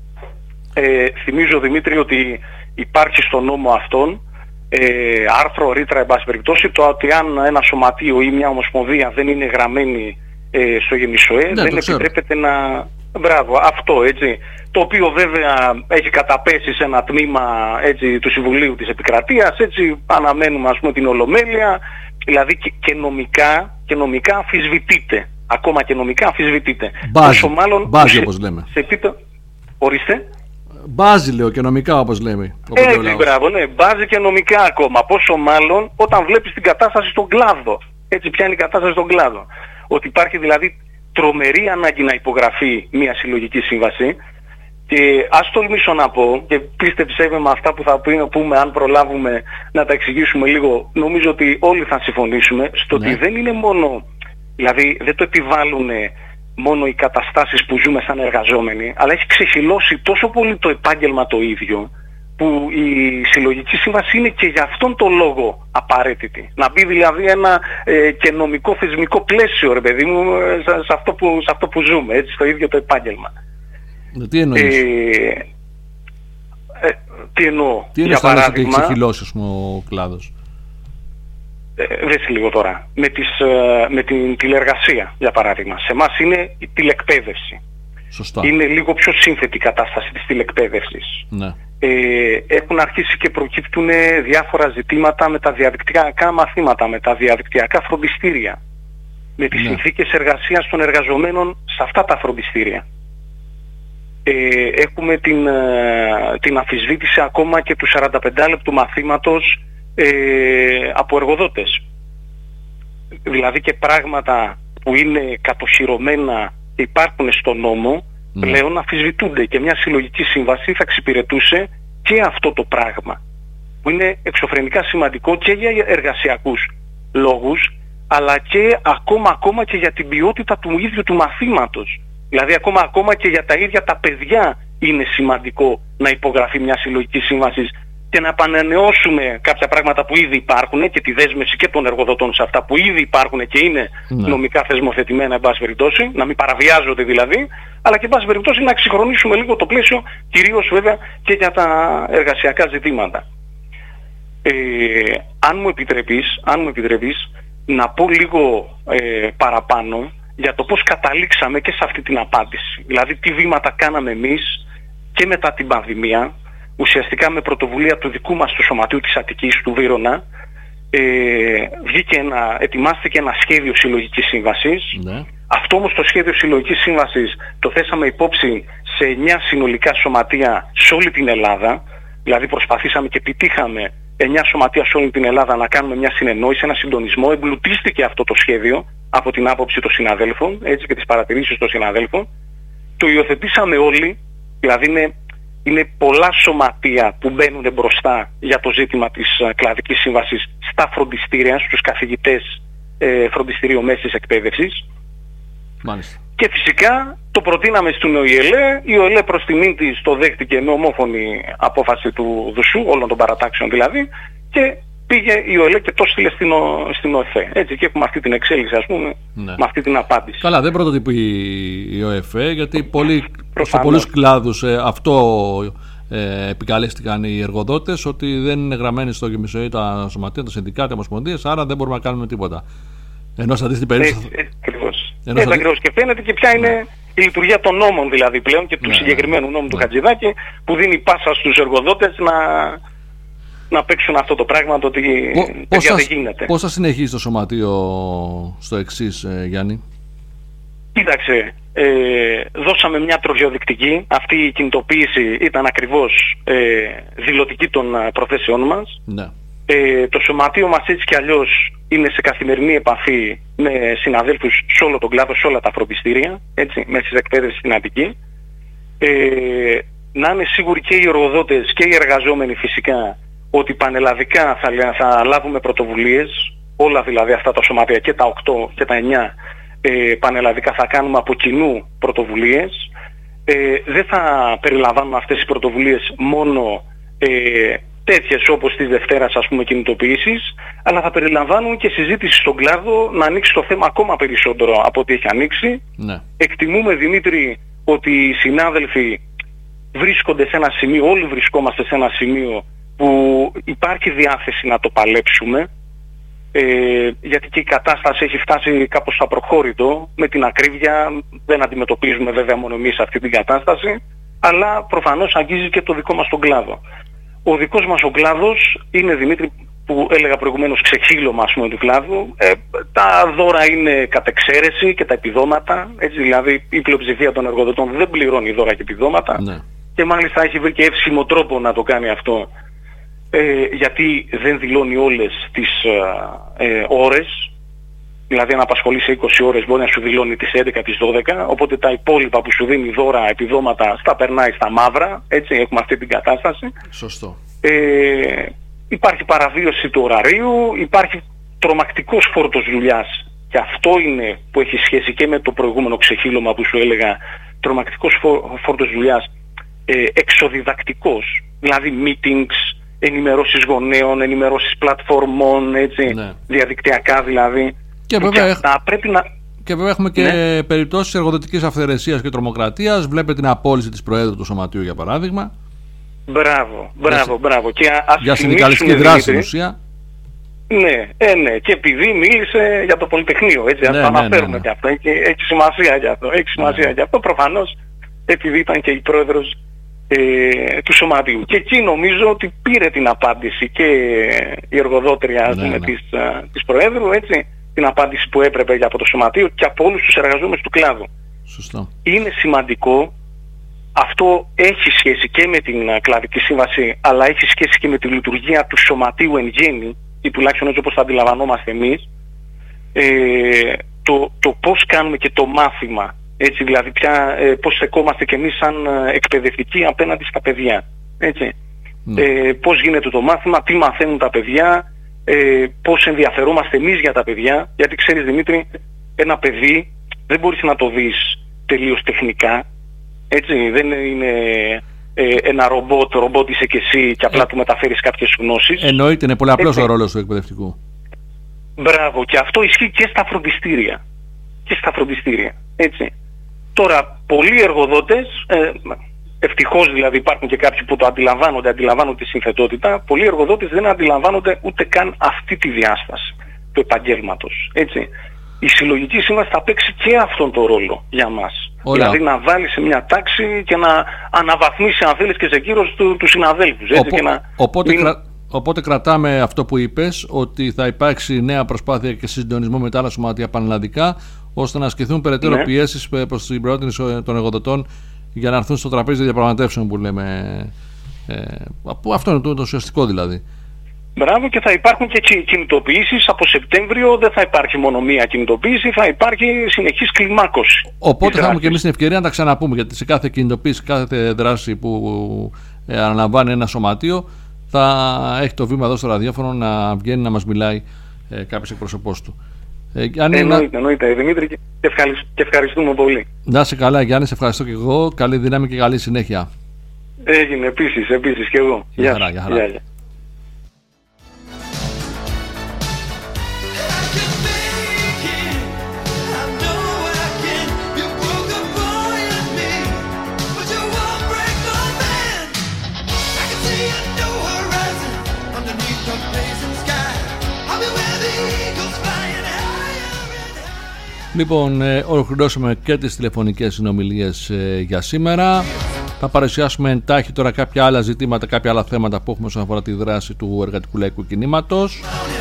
Ε, θυμίζω, Δημήτρη, ότι υπάρχει στο νόμο αυτόν ε, άρθρο, ρήτρα, εν πάση περιπτώσει, το ότι αν ένα σωματείο ή μια ομοσπονδία δεν είναι γραμμένη ε, στο ΓΕΜΙΣΟΕ, ναι, δεν επιτρέπεται να... Μπράβο, αυτό, έτσι. Το οποίο βέβαια έχει καταπέσει σε ένα τμήμα, έτσι, του Συμβουλίου της Επικρατείας, έτσι αναμένουμε, ας πούμε, την Ολομέλεια, δηλαδή και, και νομικά, και νομικά αμφισβητείται. Ακόμα και νομικά αμφισβητείται. Μπάζει, μάλλον, μπάζει όπως λέμε. Σε επίπεδο... Ορίστε. Μπάζει, λέω, και νομικά, όπως λέμε. Έτσι, μπράβο, ναι, μπάζει και νομικά ακόμα. Πόσο μάλλον όταν βλέπεις την κατάσταση στον κλάδο. Έτσι, ποια είναι η κατάσταση στον κλάδο. Ότι υπάρχει δηλαδή τρομερή ανάγκη να υπογραφεί μια συλλογική σύμβαση Και ας τολμήσω να πω, και πίστεψέ με με αυτά που θα πούμε, αν προλάβουμε να τα εξηγήσουμε λίγο, νομίζω ότι όλοι θα συμφωνήσουμε στο ναι. ότι δεν είναι μόνο, δηλαδή δεν το επιβάλλουν μόνο οι καταστάσεις που ζούμε σαν εργαζόμενοι, αλλά έχει ξεχυλώσει τόσο πολύ το επάγγελμα το ίδιο, που η συλλογική σύμβαση είναι και για αυτόν τον λόγο απαραίτητη. Να μπει δηλαδή ένα ε, και νομικό θεσμικό πλαίσιο, ρε παιδί μου, σε, σε, αυτό, που, σε αυτό που ζούμε, έτσι, στο ίδιο το επάγγελμα. Τι εννοείς? Ε, ε, τι εννοώ? Τι εννοείς, για παράδειγμα, ότι έχει ξεχυλώσει ο κλάδος? Ε, δες λίγο τώρα. Με, τις, ε, με την τηλεργασία, για παράδειγμα. Σε εμάς είναι η τηλεκπαίδευση. Σωστά. Είναι λίγο πιο σύνθετη η κατάσταση της τηλεκπαίδευσης. Ναι. Ε, έχουν αρχίσει και προκύπτουν διάφορα ζητήματα με τα διαδικτυακά μαθήματα, με τα διαδικτυακά φροντιστήρια, με τις ναι. συνθήκες εργασίας των εργαζομένων σε αυτά τα φροντιστήρια. Ε, έχουμε την, την αμφισβήτηση ακόμα και του σαρανταπεντάλεπτου μαθήματος ε, από εργοδότες. Δηλαδή και πράγματα που είναι κατοχυρωμένα και υπάρχουν στον νόμο mm. πλέον αμφισβητούνται, και μια συλλογική σύμβαση θα εξυπηρετούσε και αυτό το πράγμα, που είναι εξωφρενικά σημαντικό και για εργασιακούς λόγους, αλλά και ακόμα, ακόμα και για την ποιότητα του ίδιου του μαθήματος. Δηλαδή ακόμα, ακόμα και για τα ίδια τα παιδιά είναι σημαντικό να υπογραφεί μια συλλογική σύμβαση και να επανανεώσουμε κάποια πράγματα που ήδη υπάρχουν, και τη δέσμευση και των εργοδοτών σε αυτά που ήδη υπάρχουν και είναι ναι. νομικά θεσμοθετημένα, εν πάση περιπτώσει, να μην παραβιάζονται δηλαδή, αλλά και εν πάση περιπτώσει να εξυγχρονίσουμε λίγο το πλαίσιο, κυρίως βέβαια και για τα εργασιακά ζητήματα. Ε, αν μου επιτρέπεις, αν μου επιτρέπεις να πω λίγο ε, παραπάνω για το πώς καταλήξαμε και σε αυτή την απάντηση. Δηλαδή τι βήματα κάναμε εμείς και μετά την πανδημία, ουσιαστικά με πρωτοβουλία του δικού μας του Σωματείου της Αττικής, του Βύρωνα, ε, βγήκε ένα, ετοιμάστηκε ένα σχέδιο συλλογικής σύμβασης. Ναι. Αυτό όμως το σχέδιο συλλογικής σύμβασης το θέσαμε υπόψη σε εννιά συνολικά σωματεία σε όλη την Ελλάδα. Δηλαδή προσπαθήσαμε και επιτύχαμε εννιά σωματεία σε όλη την Ελλάδα να κάνουμε μια συνεννόηση, ένα συντονισμό. Εμπλουτίστηκε αυτό το σχέδιο από την άποψη των συναδέλφων, έτσι, και τις παρατηρήσεις των συναδέλφων. Το υιοθετήσαμε όλοι, δηλαδή είναι, είναι πολλά σωματεία που μπαίνουν μπροστά για το ζήτημα της κλαδικής σύμβασης στα φροντιστήρια, στους καθηγητές ε, φροντιστηρίου μέσης εκπαίδευσης. Μάλιστα. Και φυσικά το προτείναμε στην ΟΗΕΛΕ, η ΟΗΕΛΕ προς τιμήν της το δέχτηκε με ομόφωνη απόφαση του ΔΟΣΟΥ, όλων των παρατάξεων δηλαδή, και πήγε η ΟΕΛΕ και το στείλε στην, ο, στην ΟΕΦΕ. Έτσι, και έχουμε αυτή την εξέλιξη, ας πούμε, ναι. με αυτή την απάντηση. Καλά, δεν πρωτοτυπεί η ΟΕΦΕ, γιατί πολλοί, σε πολλούς κλάδους ε, αυτό ε, επικαλέστηκαν οι εργοδότες, ότι δεν είναι γραμμένοι στο γεμισοή τα σωματεία, τα συνδικάτα, οι ομοσπονδίες, άρα δεν μπορούμε να κάνουμε τίποτα. Ενώ σε αντίστοιχη περίπτωση. Έτσι, έτσι ακριβώς. Έτσι αντί... ακριβώς. Και φαίνεται και ποια είναι ναι. η λειτουργία των νόμων, δηλαδή πλέον, και του ναι, συγκεκριμένου νόμου ναι. του Χατζηδάκη, που δίνει πάσα στους εργοδότες να. να παίξουν αυτό το πράγμα, το ότι πώς δεν γίνεται. Πώς θα συνεχίσει το σωματείο στο εξής, ε, Γιάννη? Κοίταξε, ε, δώσαμε μια τροχιοδεικτική. Αυτή η κινητοποίηση ήταν ακριβώς ε, δηλωτική των προθέσεων μας. Ναι. Ε, το σωματείο μας έτσι κι αλλιώς είναι σε καθημερινή επαφή με συναδέλφους σε όλο τον κλάδο, σε όλα τα φροντιστήρια, έτσι, μέσης εκπαίδευσης στην Αττική. Ε, να είναι σίγουροι και οι εργοδότες και οι εργαζόμενοι φυσικά ότι πανελλαδικά θα, θα λάβουμε πρωτοβουλίες, όλα δηλαδή αυτά τα σωματεία, και τα οκτώ και τα εννιά ε, πανελλαδικά θα κάνουμε από κοινού πρωτοβουλίες. Ε, δεν θα περιλαμβάνουμε αυτές οι πρωτοβουλίες μόνο ε, τέτοιες όπως της Δευτέρας, ας πούμε, κινητοποιήσεις, αλλά θα περιλαμβάνουν και συζήτηση στον κλάδο να ανοίξει το θέμα ακόμα περισσότερο από ό,τι έχει ανοίξει. Ναι. Εκτιμούμε, Δημήτρη, ότι οι συνάδελφοι βρίσκονται σε ένα σημείο, όλοι βρισκόμαστε σε ένα σημείο που υπάρχει διάθεση να το παλέψουμε, ε, γιατί και η κατάσταση έχει φτάσει κάπως στο απροχώρητο. Με την ακρίβεια δεν αντιμετωπίζουμε βέβαια μόνο εμείς αυτή την κατάσταση, αλλά προφανώς αγγίζει και το δικό μας τον κλάδο. Ο δικός μας ο κλάδος είναι, Δημήτρη, που έλεγα προηγουμένως, ξεχύλωμα, ας πούμε, του κλάδου. Ε, τα δώρα είναι κατ' εξαίρεση και τα επιδόματα, έτσι, δηλαδή η πλειοψηφία των εργοδοτών δεν πληρώνει δώρα και επιδόματα, ναι. και μάλιστα έχει βρει και εύσχυμο τρόπο να το κάνει αυτό, ε, γιατί δεν δηλώνει όλες τις ε, ε, ώρες. δηλαδή αν απασχολείς σε είκοσι ώρες μπορεί να σου δηλώνει τις έντεκα, τις δώδεκα, οπότε τα υπόλοιπα που σου δίνει δώρα, επιδόματα, στα περνάει στα μαύρα, έτσι έχουμε αυτή την κατάσταση. Σωστό. Ε, υπάρχει παραβίωση του ωραρίου, υπάρχει τρομακτικός φόρτος δουλειάς και αυτό είναι που έχει σχέση και με το προηγούμενο ξεχύλωμα που σου έλεγα, τρομακτικός φόρτος δουλειάς, ε, εξοδιδακτικός, δηλαδή meetings, ενημερώσεις γονέων, ενημερώσεις πλατφορμών, έτσι, ναι. διαδικτυακά δηλαδή. Και βέβαια, και αυτά πρέπει να... και βέβαια έχουμε και ναι. περιπτώσεις εργοδοτικής αυθαιρεσίας και τρομοκρατίας. Βλέπετε την απόλυση της Προέδρου του Σωματείου για παράδειγμα. Μπράβο, μπράβο, μπράβο. Και ας για συνδικαλιστική δράση στην ουσία. Ναι, ε, ναι, και επειδή μίλησε για το Πολυτεχνείο, έτσι, ναι, ας το ναι, αναφέρουμε ναι, ναι. και αυτό, έχει, έχει σημασία για αυτό, έχει σημασία ναι. για αυτό προφανώς, επειδή ήταν και η πρόεδρος ε, του Σωματείου. Και εκεί νομίζω ότι πήρε την απάντηση και η εργοδότρια ναι, ναι. της, α, της Προέδρου, έτσι, την απάντηση που έπρεπε από το Σωματείο και από όλους τους εργαζόμενους του κλάδου. Σωστό. Είναι σημαντικό, αυτό έχει σχέση και με την α, κλαδική σύμβαση, αλλά έχει σχέση και με τη λειτουργία του Σωματείου εν γέννη, ή τουλάχιστον έτσι όπως θα αντιλαμβανόμαστε εμείς, ε, το, το πώς κάνουμε και το μάθημα, έτσι, δηλαδή πια, ε, πώς στεκόμαστε και εμείς σαν εκπαιδευτικοί απέναντι στα παιδιά, έτσι. Mm. Ε, πώς γίνεται το μάθημα, τι μαθαίνουν τα παιδιά, ε, πώς ενδιαφερόμαστε εμείς για τα παιδιά, γιατί ξέρεις Δημήτρη, ένα παιδί δεν μπορείς να το δεις τελείως τεχνικά, έτσι, δεν είναι... Ε, ένα ρομπότ, ρομπότ είσαι και εσύ και απλά ε, του μεταφέρεις κάποιες γνώσεις. Εννοείται, είναι πολλαπλός ο ρόλος του εκπαιδευτικού. Μπράβο, και αυτό ισχύει και στα φροντιστήρια. Και στα φροντιστήρια, έτσι. Τώρα, πολλοί εργοδότες, ε, ευτυχώς δηλαδή υπάρχουν και κάποιοι που το αντιλαμβάνονται, αντιλαμβάνονται τη συνθετότητα, πολλοί εργοδότες δεν αντιλαμβάνονται ούτε καν αυτή τη διάσταση του επαγγέλματος, έτσι. Η συλλογική σύμβαση θα παίξει και αυτόν τον ρόλο για μας. Ωραία. Δηλαδή να βάλει σε μια τάξη και να αναβαθμίσει αν θέλεις και σε κύρος του, του συναδέλφους. Έτσι, Οπό, και να... οπότε, μην... κρα... οπότε κρατάμε αυτό που είπες, ότι θα υπάρξει νέα προσπάθεια και συντονισμό με τα άλλα σωματεία πανελλαδικά, ώστε να ασκηθούν περαιτέρω ναι. πιέσεις προς την πρόταση των εργοδοτών για να έρθουν στο τραπέζι διαπραγματεύσεων που λέμε. Ε, αυτό είναι το, το ουσιαστικό δηλαδή. Μπράβο, και θα υπάρχουν και κινητοποιήσεις. Από Σεπτέμβριο δεν θα υπάρχει μόνο μία κινητοποίηση, θα υπάρχει συνεχής κλιμάκωση. Οπότε θα έχουμε και εμείς την ευκαιρία να τα ξαναπούμε, γιατί σε κάθε κινητοποίηση, κάθε δράση που ε, αναλαμβάνει ένα σωματείο, θα έχει το βήμα εδώ στο ραδιόφωνο να βγαίνει να μας μιλάει ε, κάποιος εκπροσωπός του. Ε, εννοείται, είναι... εννοείται, Δημήτρη, και, ευχαριστ, και ευχαριστούμε πολύ. Να είσαι καλά, Γιάννη, σε ευχαριστώ και εγώ. Καλή δύναμη και καλή συνέχεια. Έγινε επίσης, επίσης και εγώ. Γεια χαρά, γεια χαρά. Γεια. Λοιπόν, ε, ολοκληρώσαμε και τις τηλεφωνικές συνομιλίες ε, για σήμερα. Θα παρουσιάσουμε εντάχει τώρα κάποια άλλα ζητήματα, κάποια άλλα θέματα που έχουμε όσον αφορά τη δράση του εργατικού λαϊκού κινήματος.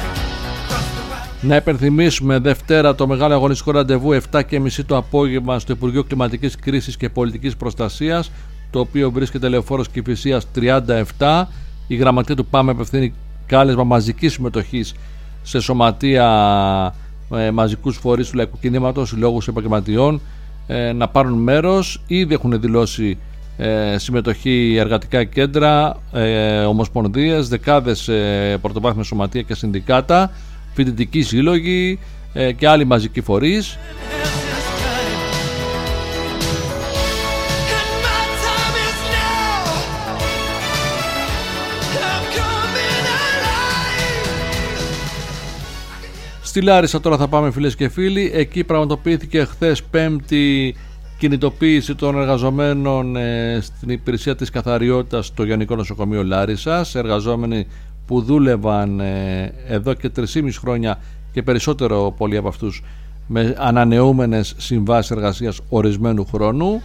Να υπενθυμίσουμε Δευτέρα το μεγάλο αγωνιστικό ραντεβού επτά και τριάντα το απόγευμα στο Υπουργείο Κλιματικής Κρίσης και Πολιτικής Προστασίας, το οποίο βρίσκεται Λεωφόρος Κηφισίας τριάντα επτά. Η γραμματεία του ΠΑΜ απευθύνει κάλεσμα μαζικής συμμετοχής σε σωματεία, ε, μαζικούς φορείς του λαϊκού κινήματος, συλλόγους επαγγελματιών, ε, να πάρουν μέρος. Ήδη έχουν δηλώσει ε, συμμετοχή εργατικά κέντρα, ε, ομοσπονδίες, δεκάδες ε, πρωτοβάθμια σωματεία και συνδικάτα, φοιτητικοί σύλλογοι ε, και άλλοι μαζικοί φορείς. Στη Λάρισα τώρα θα πάμε, φίλες και φίλοι. Εκεί πραγματοποιήθηκε χθες Πέμπτη κινητοποίηση των εργαζομένων ε, στην υπηρεσία της καθαριότητας στο Γενικό Νοσοκομείο Λάρισσας. Εργαζόμενοι που δούλευαν ε, εδώ και τρεισήμισι χρόνια και περισσότερο πολλοί από αυτούς με ανανεούμενες συμβάσεις εργασίας ορισμένου χρόνου.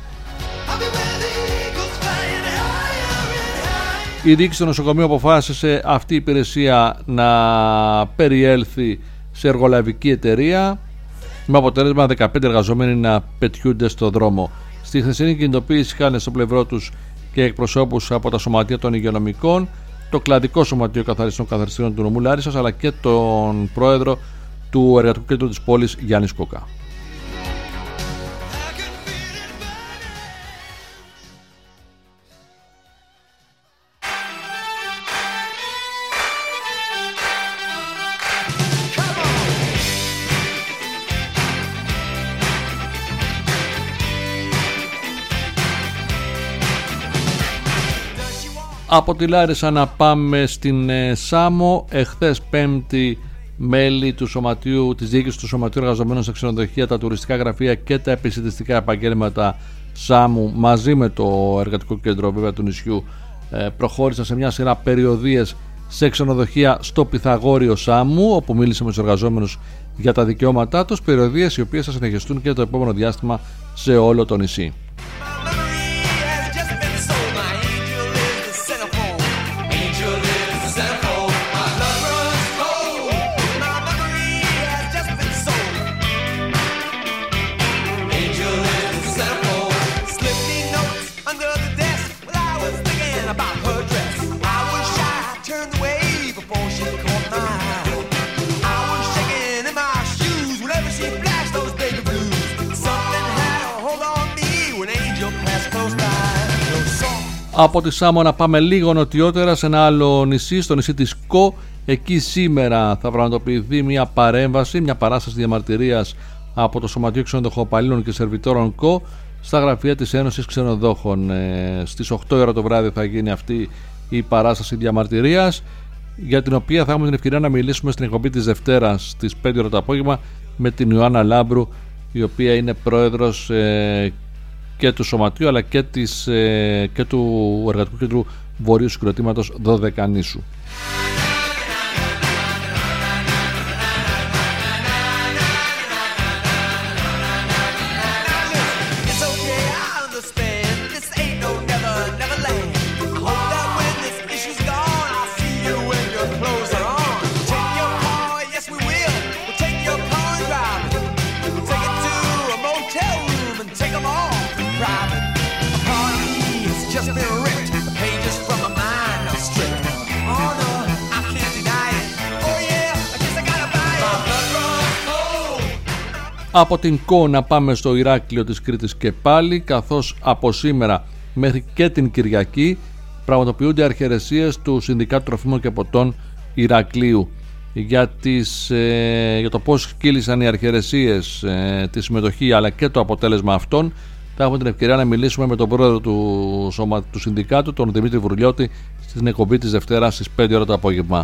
Η διοίκηση του νοσοκομείου αποφάσισε αυτή η υπηρεσία να περιέλθει σε εργολαβική εταιρεία, με αποτέλεσμα δεκαπέντε εργαζόμενοι να πετιούνται στο δρόμο. Στη χθεσινή κινητοποίηση είχαν στο πλευρό τους και εκπροσώπους από τα σωματεία των υγειονομικών, το κλαδικό σωματείο καθαριστών καθαριστήρων του νομού Λάρισσας, αλλά και τον πρόεδρο του Εργατικού Κέντρου της πόλης, Γιάννης Κόκα. Από τη Λάρισα να πάμε στην ε, Σάμο. Εχθές Πέμπτη, μέλη του σωματείου, της διοίκησης του Σωματείου Εργαζομένων σε ξενοδοχεία, τα τουριστικά γραφεία και τα επισιτιστικά επαγγέλματα Σάμου, μαζί με το Εργατικό Κέντρο βέβαια του νησιού, ε, προχώρησαν σε μια σειρά περιοδίες σε ξενοδοχεία στο Πυθαγόριο Σάμου, όπου μίλησε με τους εργαζόμενους για τα δικαιώματά τους, περιοδίες οι οποίες θα συνεχιστούν και το επόμενο διάστημα σε όλο το νησί. Από τη Σάμο να πάμε λίγο νοτιότερα σε ένα άλλο νησί, στο νησί της Κο. Εκεί σήμερα θα πραγματοποιηθεί μια παρέμβαση, μια παράσταση διαμαρτυρίας από το Σωματείο Ξενοδοχοπαλλήλων και Σερβιτόρων Κο στα γραφεία της Ένωσης Ξενοδόχων. Ε, στις οκτώ η ώρα το βράδυ θα γίνει αυτή η παράσταση διαμαρτυρίας, για την οποία θα έχουμε την ευκαιρία να μιλήσουμε στην εκπομπή της Δευτέρας στις πέντε ώρα το απόγευμα με την Ιωάννα Λάμπρου, η οποία είναι πρόεδρος ε, και του Σωματείου αλλά και, της, ε, και του Εργατικού Κέντρου Βορείου Συγκροτήματος Δωδεκανήσου. Από την Κο να πάμε στο Ηράκλειο της Κρήτης και πάλι, καθώς από σήμερα μέχρι και την Κυριακή πραγματοποιούνται αρχαιρεσίες του Συνδικάτου Τροφίμων και Ποτών Ηρακλείου. Για, τις, ε, για το πώς κύλησαν οι αρχαιρεσίες, ε, τη συμμετοχή αλλά και το αποτέλεσμα αυτών, θα έχουμε την ευκαιρία να μιλήσουμε με τον πρόεδρο του, σώμα, του Συνδικάτου, τον Δημήτρη Βουρλιώτη, στην εκπομπή της Δευτέρας στις πέντε ώρα το απόγευμα.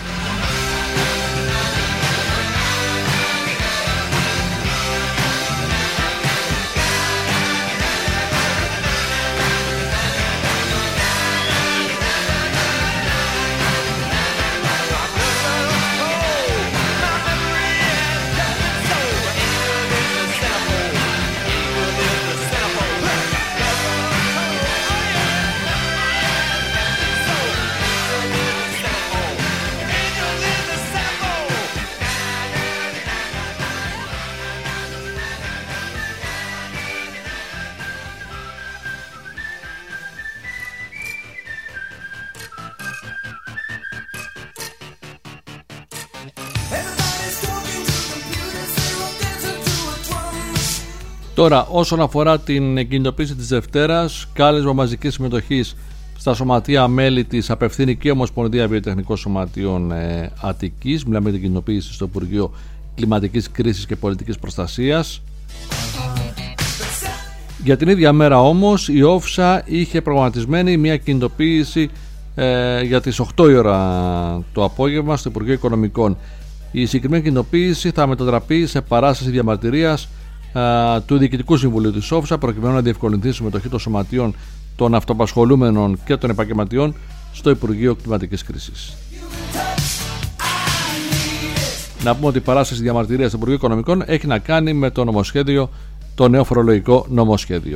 Τώρα, όσον αφορά την κινητοποίηση της Δευτέρας, κάλεσμα μαζικής συμμετοχής στα σωματεία μέλη της απευθύνει και η Ομοσπονδία Βιοτεχνικών Σωματείων ε, Αττικής. Μιλάμε για την κινητοποίηση στο Υπουργείο Κλιματικής Κρίσης και Πολιτικής Προστασίας. Για την ίδια μέρα όμως η Όφσα είχε προγραμματισμένη μια κινητοποίηση ε, για τις οκτώ η ώρα το απόγευμα στο Υπουργείο Οικονομικών. Η συγκεκριμένη κινητοποίηση θα μετατραπεί σε παράσταση διαμαρτυρίας του Διοικητικού Συμβουλίου της Όφσα, προκειμένου να διευκολυνθεί η συμμετοχή των σωματείων των αυτοπασχολούμενων και των επαγγελματιών στο Υπουργείο Κλιματικής Κρίσης. Να πούμε ότι η παράσταση διαμαρτυρίας του Υπουργείου Οικονομικών έχει να κάνει με το νομοσχέδιο, το νέο φορολογικό νομοσχέδιο.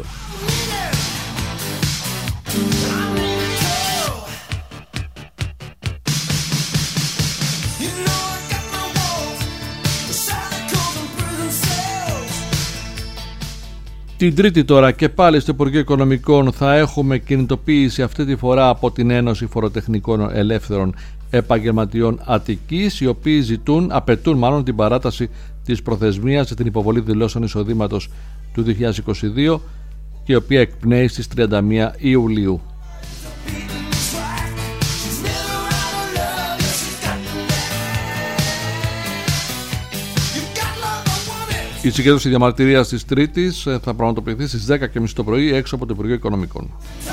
Την Τρίτη τώρα και πάλι στο Υπουργείο Οικονομικών θα έχουμε κινητοποίηση, αυτή τη φορά από την Ένωση Φοροτεχνικών Ελεύθερων Επαγγελματιών Αττικής, οι οποίοι ζητούν, απαιτούν μάλλον την παράταση της προθεσμίας για την υποβολή δηλώσεων εισοδήματος του δύο χιλιάδες είκοσι δύο και η οποία εκπνέει στις τριάντα μία Ιουλίου. Η συγκέντρωση διαμαρτυρίας της Τρίτης θα πραγματοποιηθεί στις δέκα και μισή το πρωί έξω από το Υπουργείο Οικονομικών.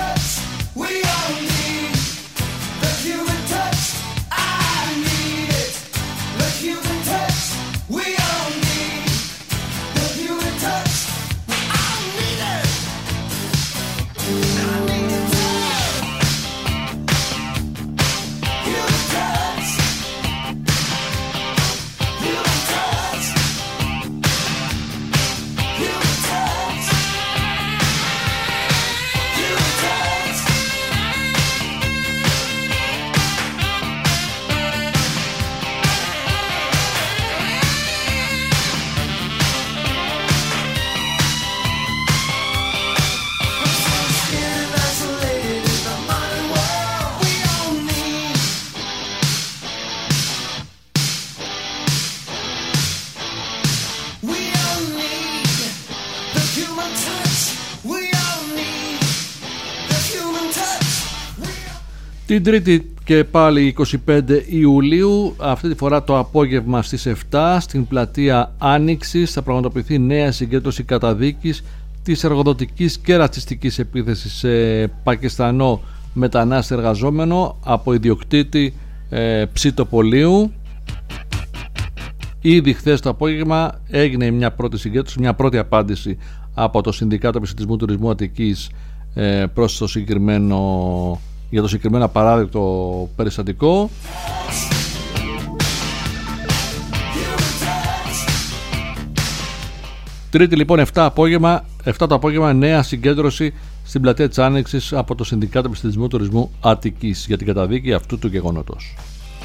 Την Τρίτη και πάλι είκοσι πέντε Ιουλίου, αυτή τη φορά το απόγευμα στις επτά, στην πλατεία Άνοιξης θα πραγματοποιηθεί νέα συγκέντρωση καταδίκης της εργοδοτικής και ρατσιστικής επίθεσης σε Πακιστανό μετανάστη εργαζόμενο από ιδιοκτήτη ε, ψητοπολίου. Ήδη χθες το απόγευμα έγινε μια πρώτη συγκέντρωση, μια πρώτη απάντηση από το Συνδικάτο Επισητισμού Τουρισμού Αττικής ε, προς το συγκεκριμένο, για το συγκεκριμένο απαράδεκτο περιστατικό. Τρίτη λοιπόν επτά, απόγευμα, επτά το απόγευμα νέα συγκέντρωση στην πλατεία της Άνοιξης από το Συνδικάτο Επισητισμού Τουρισμού Αττικής για την καταδίκη αυτού του γεγονότος.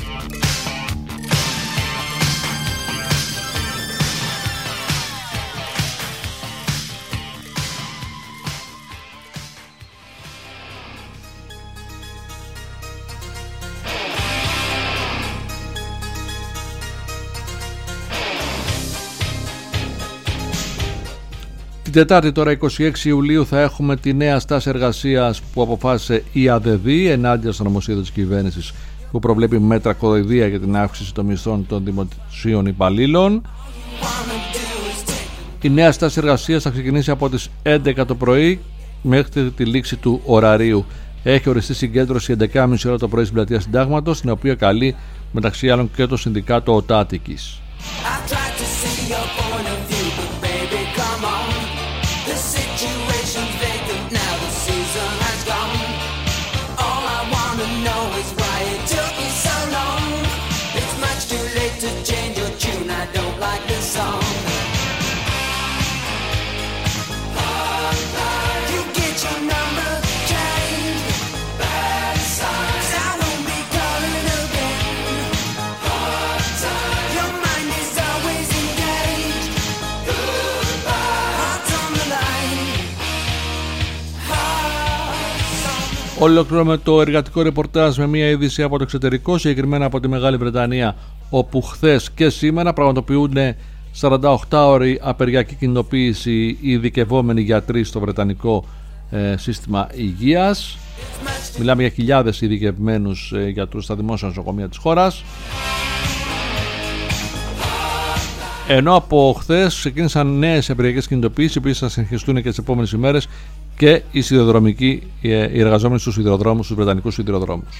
Την Τετάρτη τώρα είκοσι έξι Ιουλίου θα έχουμε τη νέα στάση εργασίας που αποφάσισε η ΑΔΕΔ ενάντια στο νομοσχέδιο της κυβέρνησης που προβλέπει μέτρα κοροϊδία για την αύξηση των μισθών των δημοσίων υπαλλήλων. Η νέα στάση εργασίας θα ξεκινήσει από τις έντεκα το πρωί μέχρι τη λήξη του ωραρίου. Έχει οριστεί συγκέντρωση έντεκα και μισή ώρα το πρωί στην πλατεία Συντάγματος, στην οποία καλεί μεταξύ άλλων και το Συνδικάτο ΟΤΑ Αττικής. Ολοκληρώνουμε το εργατικό ρεπορτάζ με μια είδηση από το εξωτερικό, συγκεκριμένα από τη Μεγάλη Βρετανία, όπου χθες και σήμερα πραγματοποιούν σαρανταοκτάωρη απεργιακή κινητοποίηση οι ειδικευόμενοι γιατροί στο βρετανικό ε, σύστημα υγείας. Μιλάμε για χιλιάδες ειδικευμένους ε, γιατρούς στα δημόσια νοσοκομεία της χώρας. Ενώ από χθες ξεκίνησαν νέες απεργιακές κινητοποίησεις, οι οποίες θα συνεχιστούν και τις επόμενες ημέρες, και οι σιδηροδρομικοί, οι εργαζόμενοι στους σιδηροδρόμους, στους βρετανικούς σιδηροδρόμους.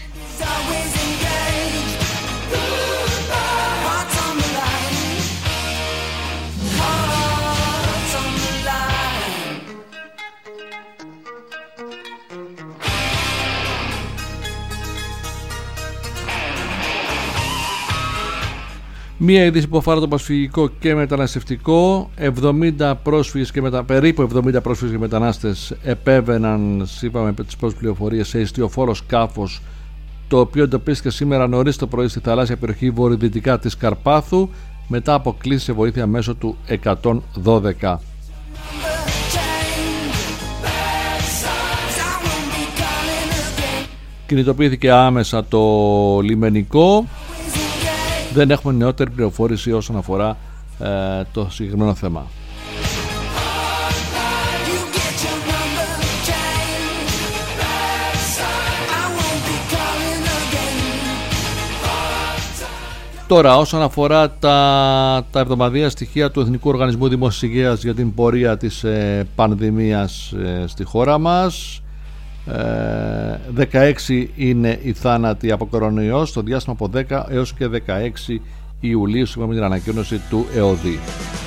Μία είδηση που αφορά το προσφυγικό και μεταναστευτικό. εβδομήντα πρόσφυγες και μετα... περίπου εβδομήντα πρόσφυγες και μετανάστες επέβαιναν, είπαμε τις πρώτες πληροφορίες, σε ιστιοφόρο σκάφος, το οποίο εντοπίστηκε σήμερα νωρίς το πρωί στη θαλάσσια περιοχή βορειοδυτικά της Καρπάθου, μετά από κλήση σε βοήθεια μέσω του εκατόν δώδεκα. Κινητοποιήθηκε άμεσα το λιμενικό. Δεν έχουμε νεότερη πληροφόρηση όσον αφορά ε, το συγκεκριμένο θέμα. Τώρα, όσον αφορά τα, τα εβδομαδιαία στοιχεία του Εθνικού Οργανισμού Δημόσιας Υγείας για την πορεία της ε, πανδημίας ε, στη χώρα μας, ε, δεκαέξι είναι οι θάνατοι από κορονοϊό στο διάστημα από δέκα έως και δεκαέξι Ιουλίου, σύμφωνα με την ανακοίνωση του ΕΟΔΗ.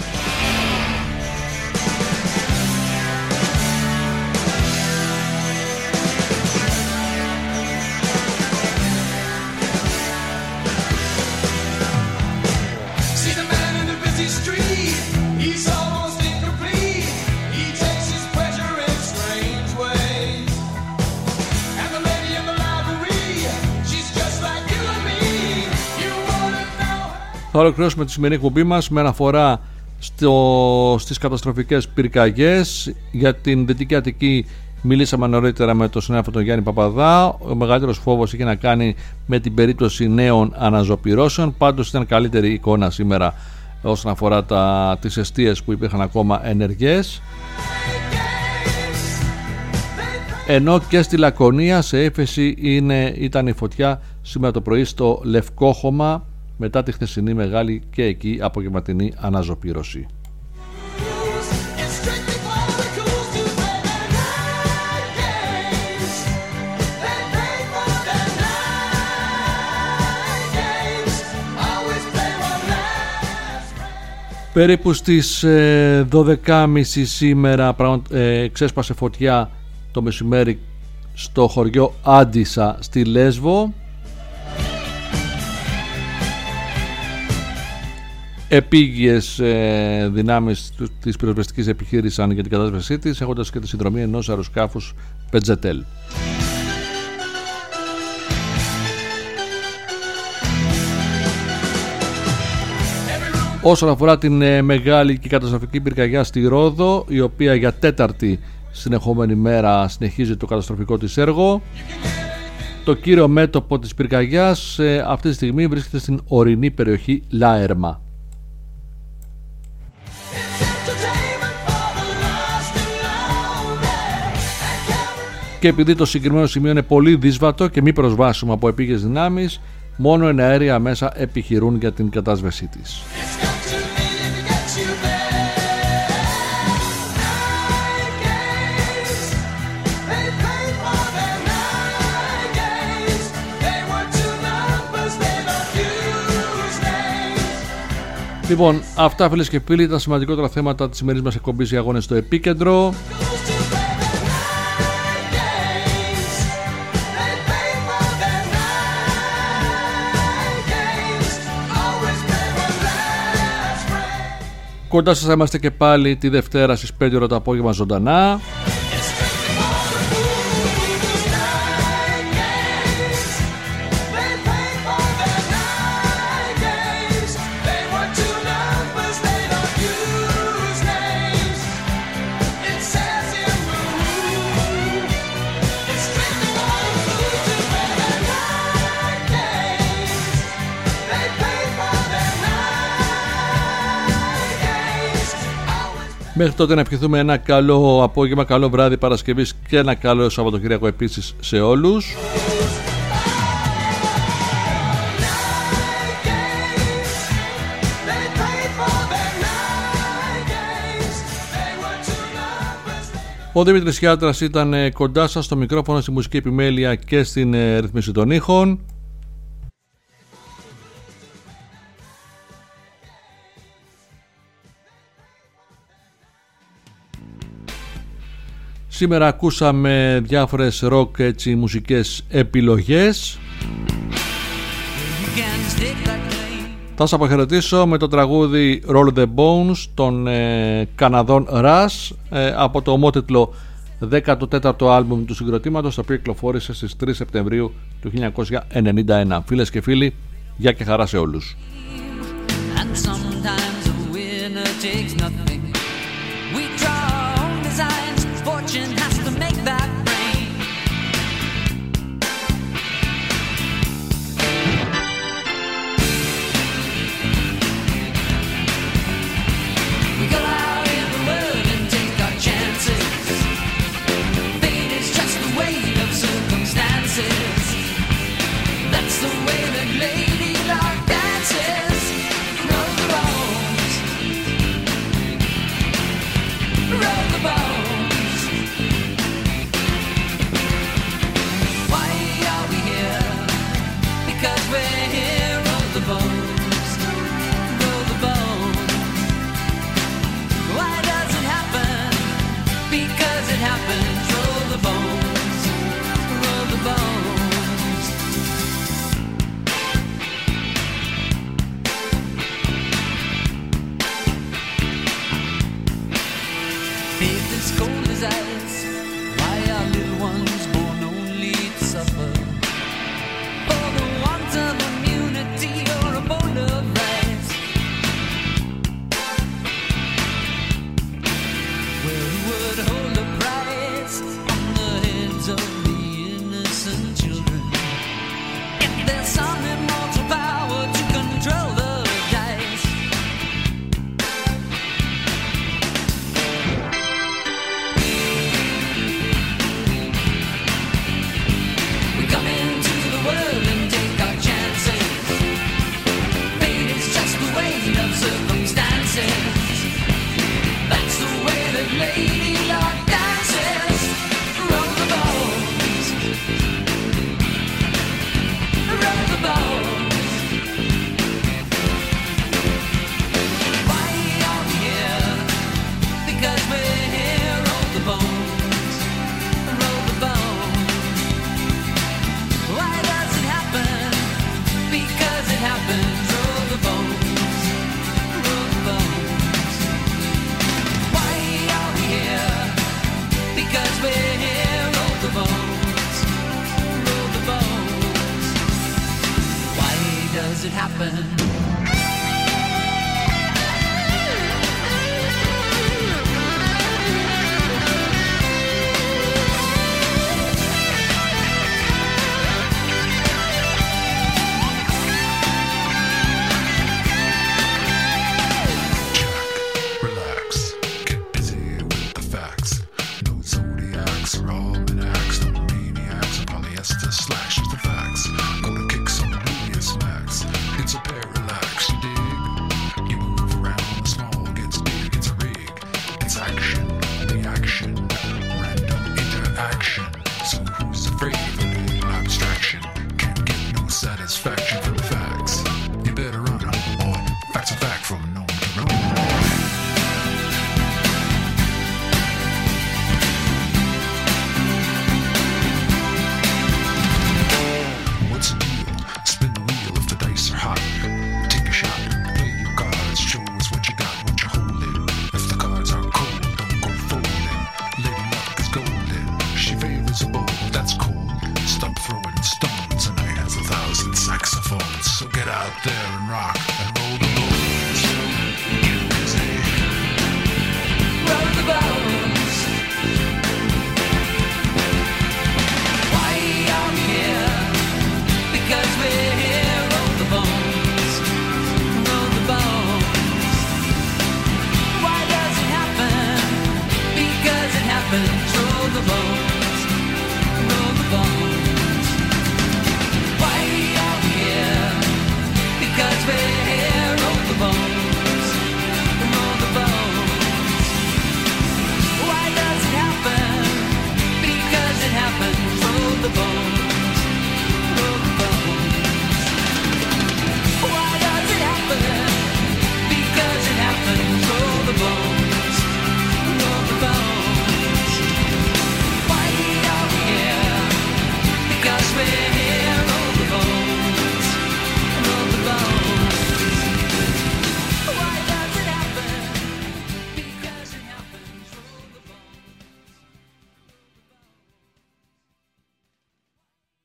Θα ολοκληρώσουμε τη σημερινή εκπομπή μας με αναφορά στο, στις καταστροφικές πυρκαγιές. Για την Δυτική Αττική μιλήσαμε νωρίτερα με τον συνάδελφο τον Γιάννη Παπαδά. Ο μεγαλύτερος φόβος είχε να κάνει με την περίπτωση νέων αναζωπυρώσεων. Πάντως ήταν καλύτερη εικόνα σήμερα όσον αφορά τα, τις εστίες που υπήρχαν ακόμα ενεργές. Ενώ και στη Λακωνία σε ύφεση είναι, ήταν η φωτιά σήμερα το πρωί στο Λευκόχωμα, μετά τη χθεσινή μεγάλη και εκεί απογευματινή αναζωπήρωση. Περίπου στις ε, δώδεκα και μισή σήμερα ε, ξέσπασε φωτιά το μεσημέρι στο χωριό Άντισσα στη Λέσβο. Επίγειες ε, δυνάμεις της πυροσβεστικής επιχείρησαν για την κατάσβεσή της, έχοντας και τη συνδρομή ενός αεροσκάφους Πετζετέλ. Όσον αφορά την ε, μεγάλη και καταστροφική πυρκαγιά στη Ρόδο, η οποία για τέταρτη συνεχόμενη μέρα συνεχίζει το καταστροφικό της έργο, το κύριο μέτωπο της πυρκαγιάς ε, αυτή τη στιγμή βρίσκεται στην ορεινή περιοχή Λάερμα. Και επειδή το συγκεκριμένο σημείο είναι πολύ δύσβατο και μη προσβάσιμο από επίγειες δυνάμεις, μόνο εναέρια μέσα επιχειρούν για την κατάσβεσή της. Λοιπόν, αυτά φίλες και φίλοι, τα σημαντικότερα θέματα της σημερινής μας εκπομπής, οι αγώνες στο επίκεντρο. Κοντά σας θα είμαστε και πάλι τη Δευτέρα στις πέντε ώρα το απόγευμα ζωντανά. Μέχρι τότε να ευχηθούμε ένα καλό απόγευμα, καλό βράδυ Παρασκευής και ένα καλό Σαββατοκύριακο επίσης σε όλους. Ο Δημήτρης Χιάτρας ήταν κοντά σας στο μικρόφωνο, στη μουσική επιμέλεια και στην ρυθμίση των ήχων. Σήμερα ακούσαμε διάφορες ροκ έτσι, μουσικές επιλογές. Θα σας αποχαιρετήσω με το τραγούδι Roll the Bones των ε, Καναδών Rush ε, από το ομότιτλο δέκατο τέταρτο άλμπουμ του συγκροτήματος, το οποίο κυκλοφόρησε στις τρεις Σεπτεμβρίου του χίλια εννιακόσια ενενήντα ένα. Φίλες και φίλοι, γεια και χαρά σε όλους. And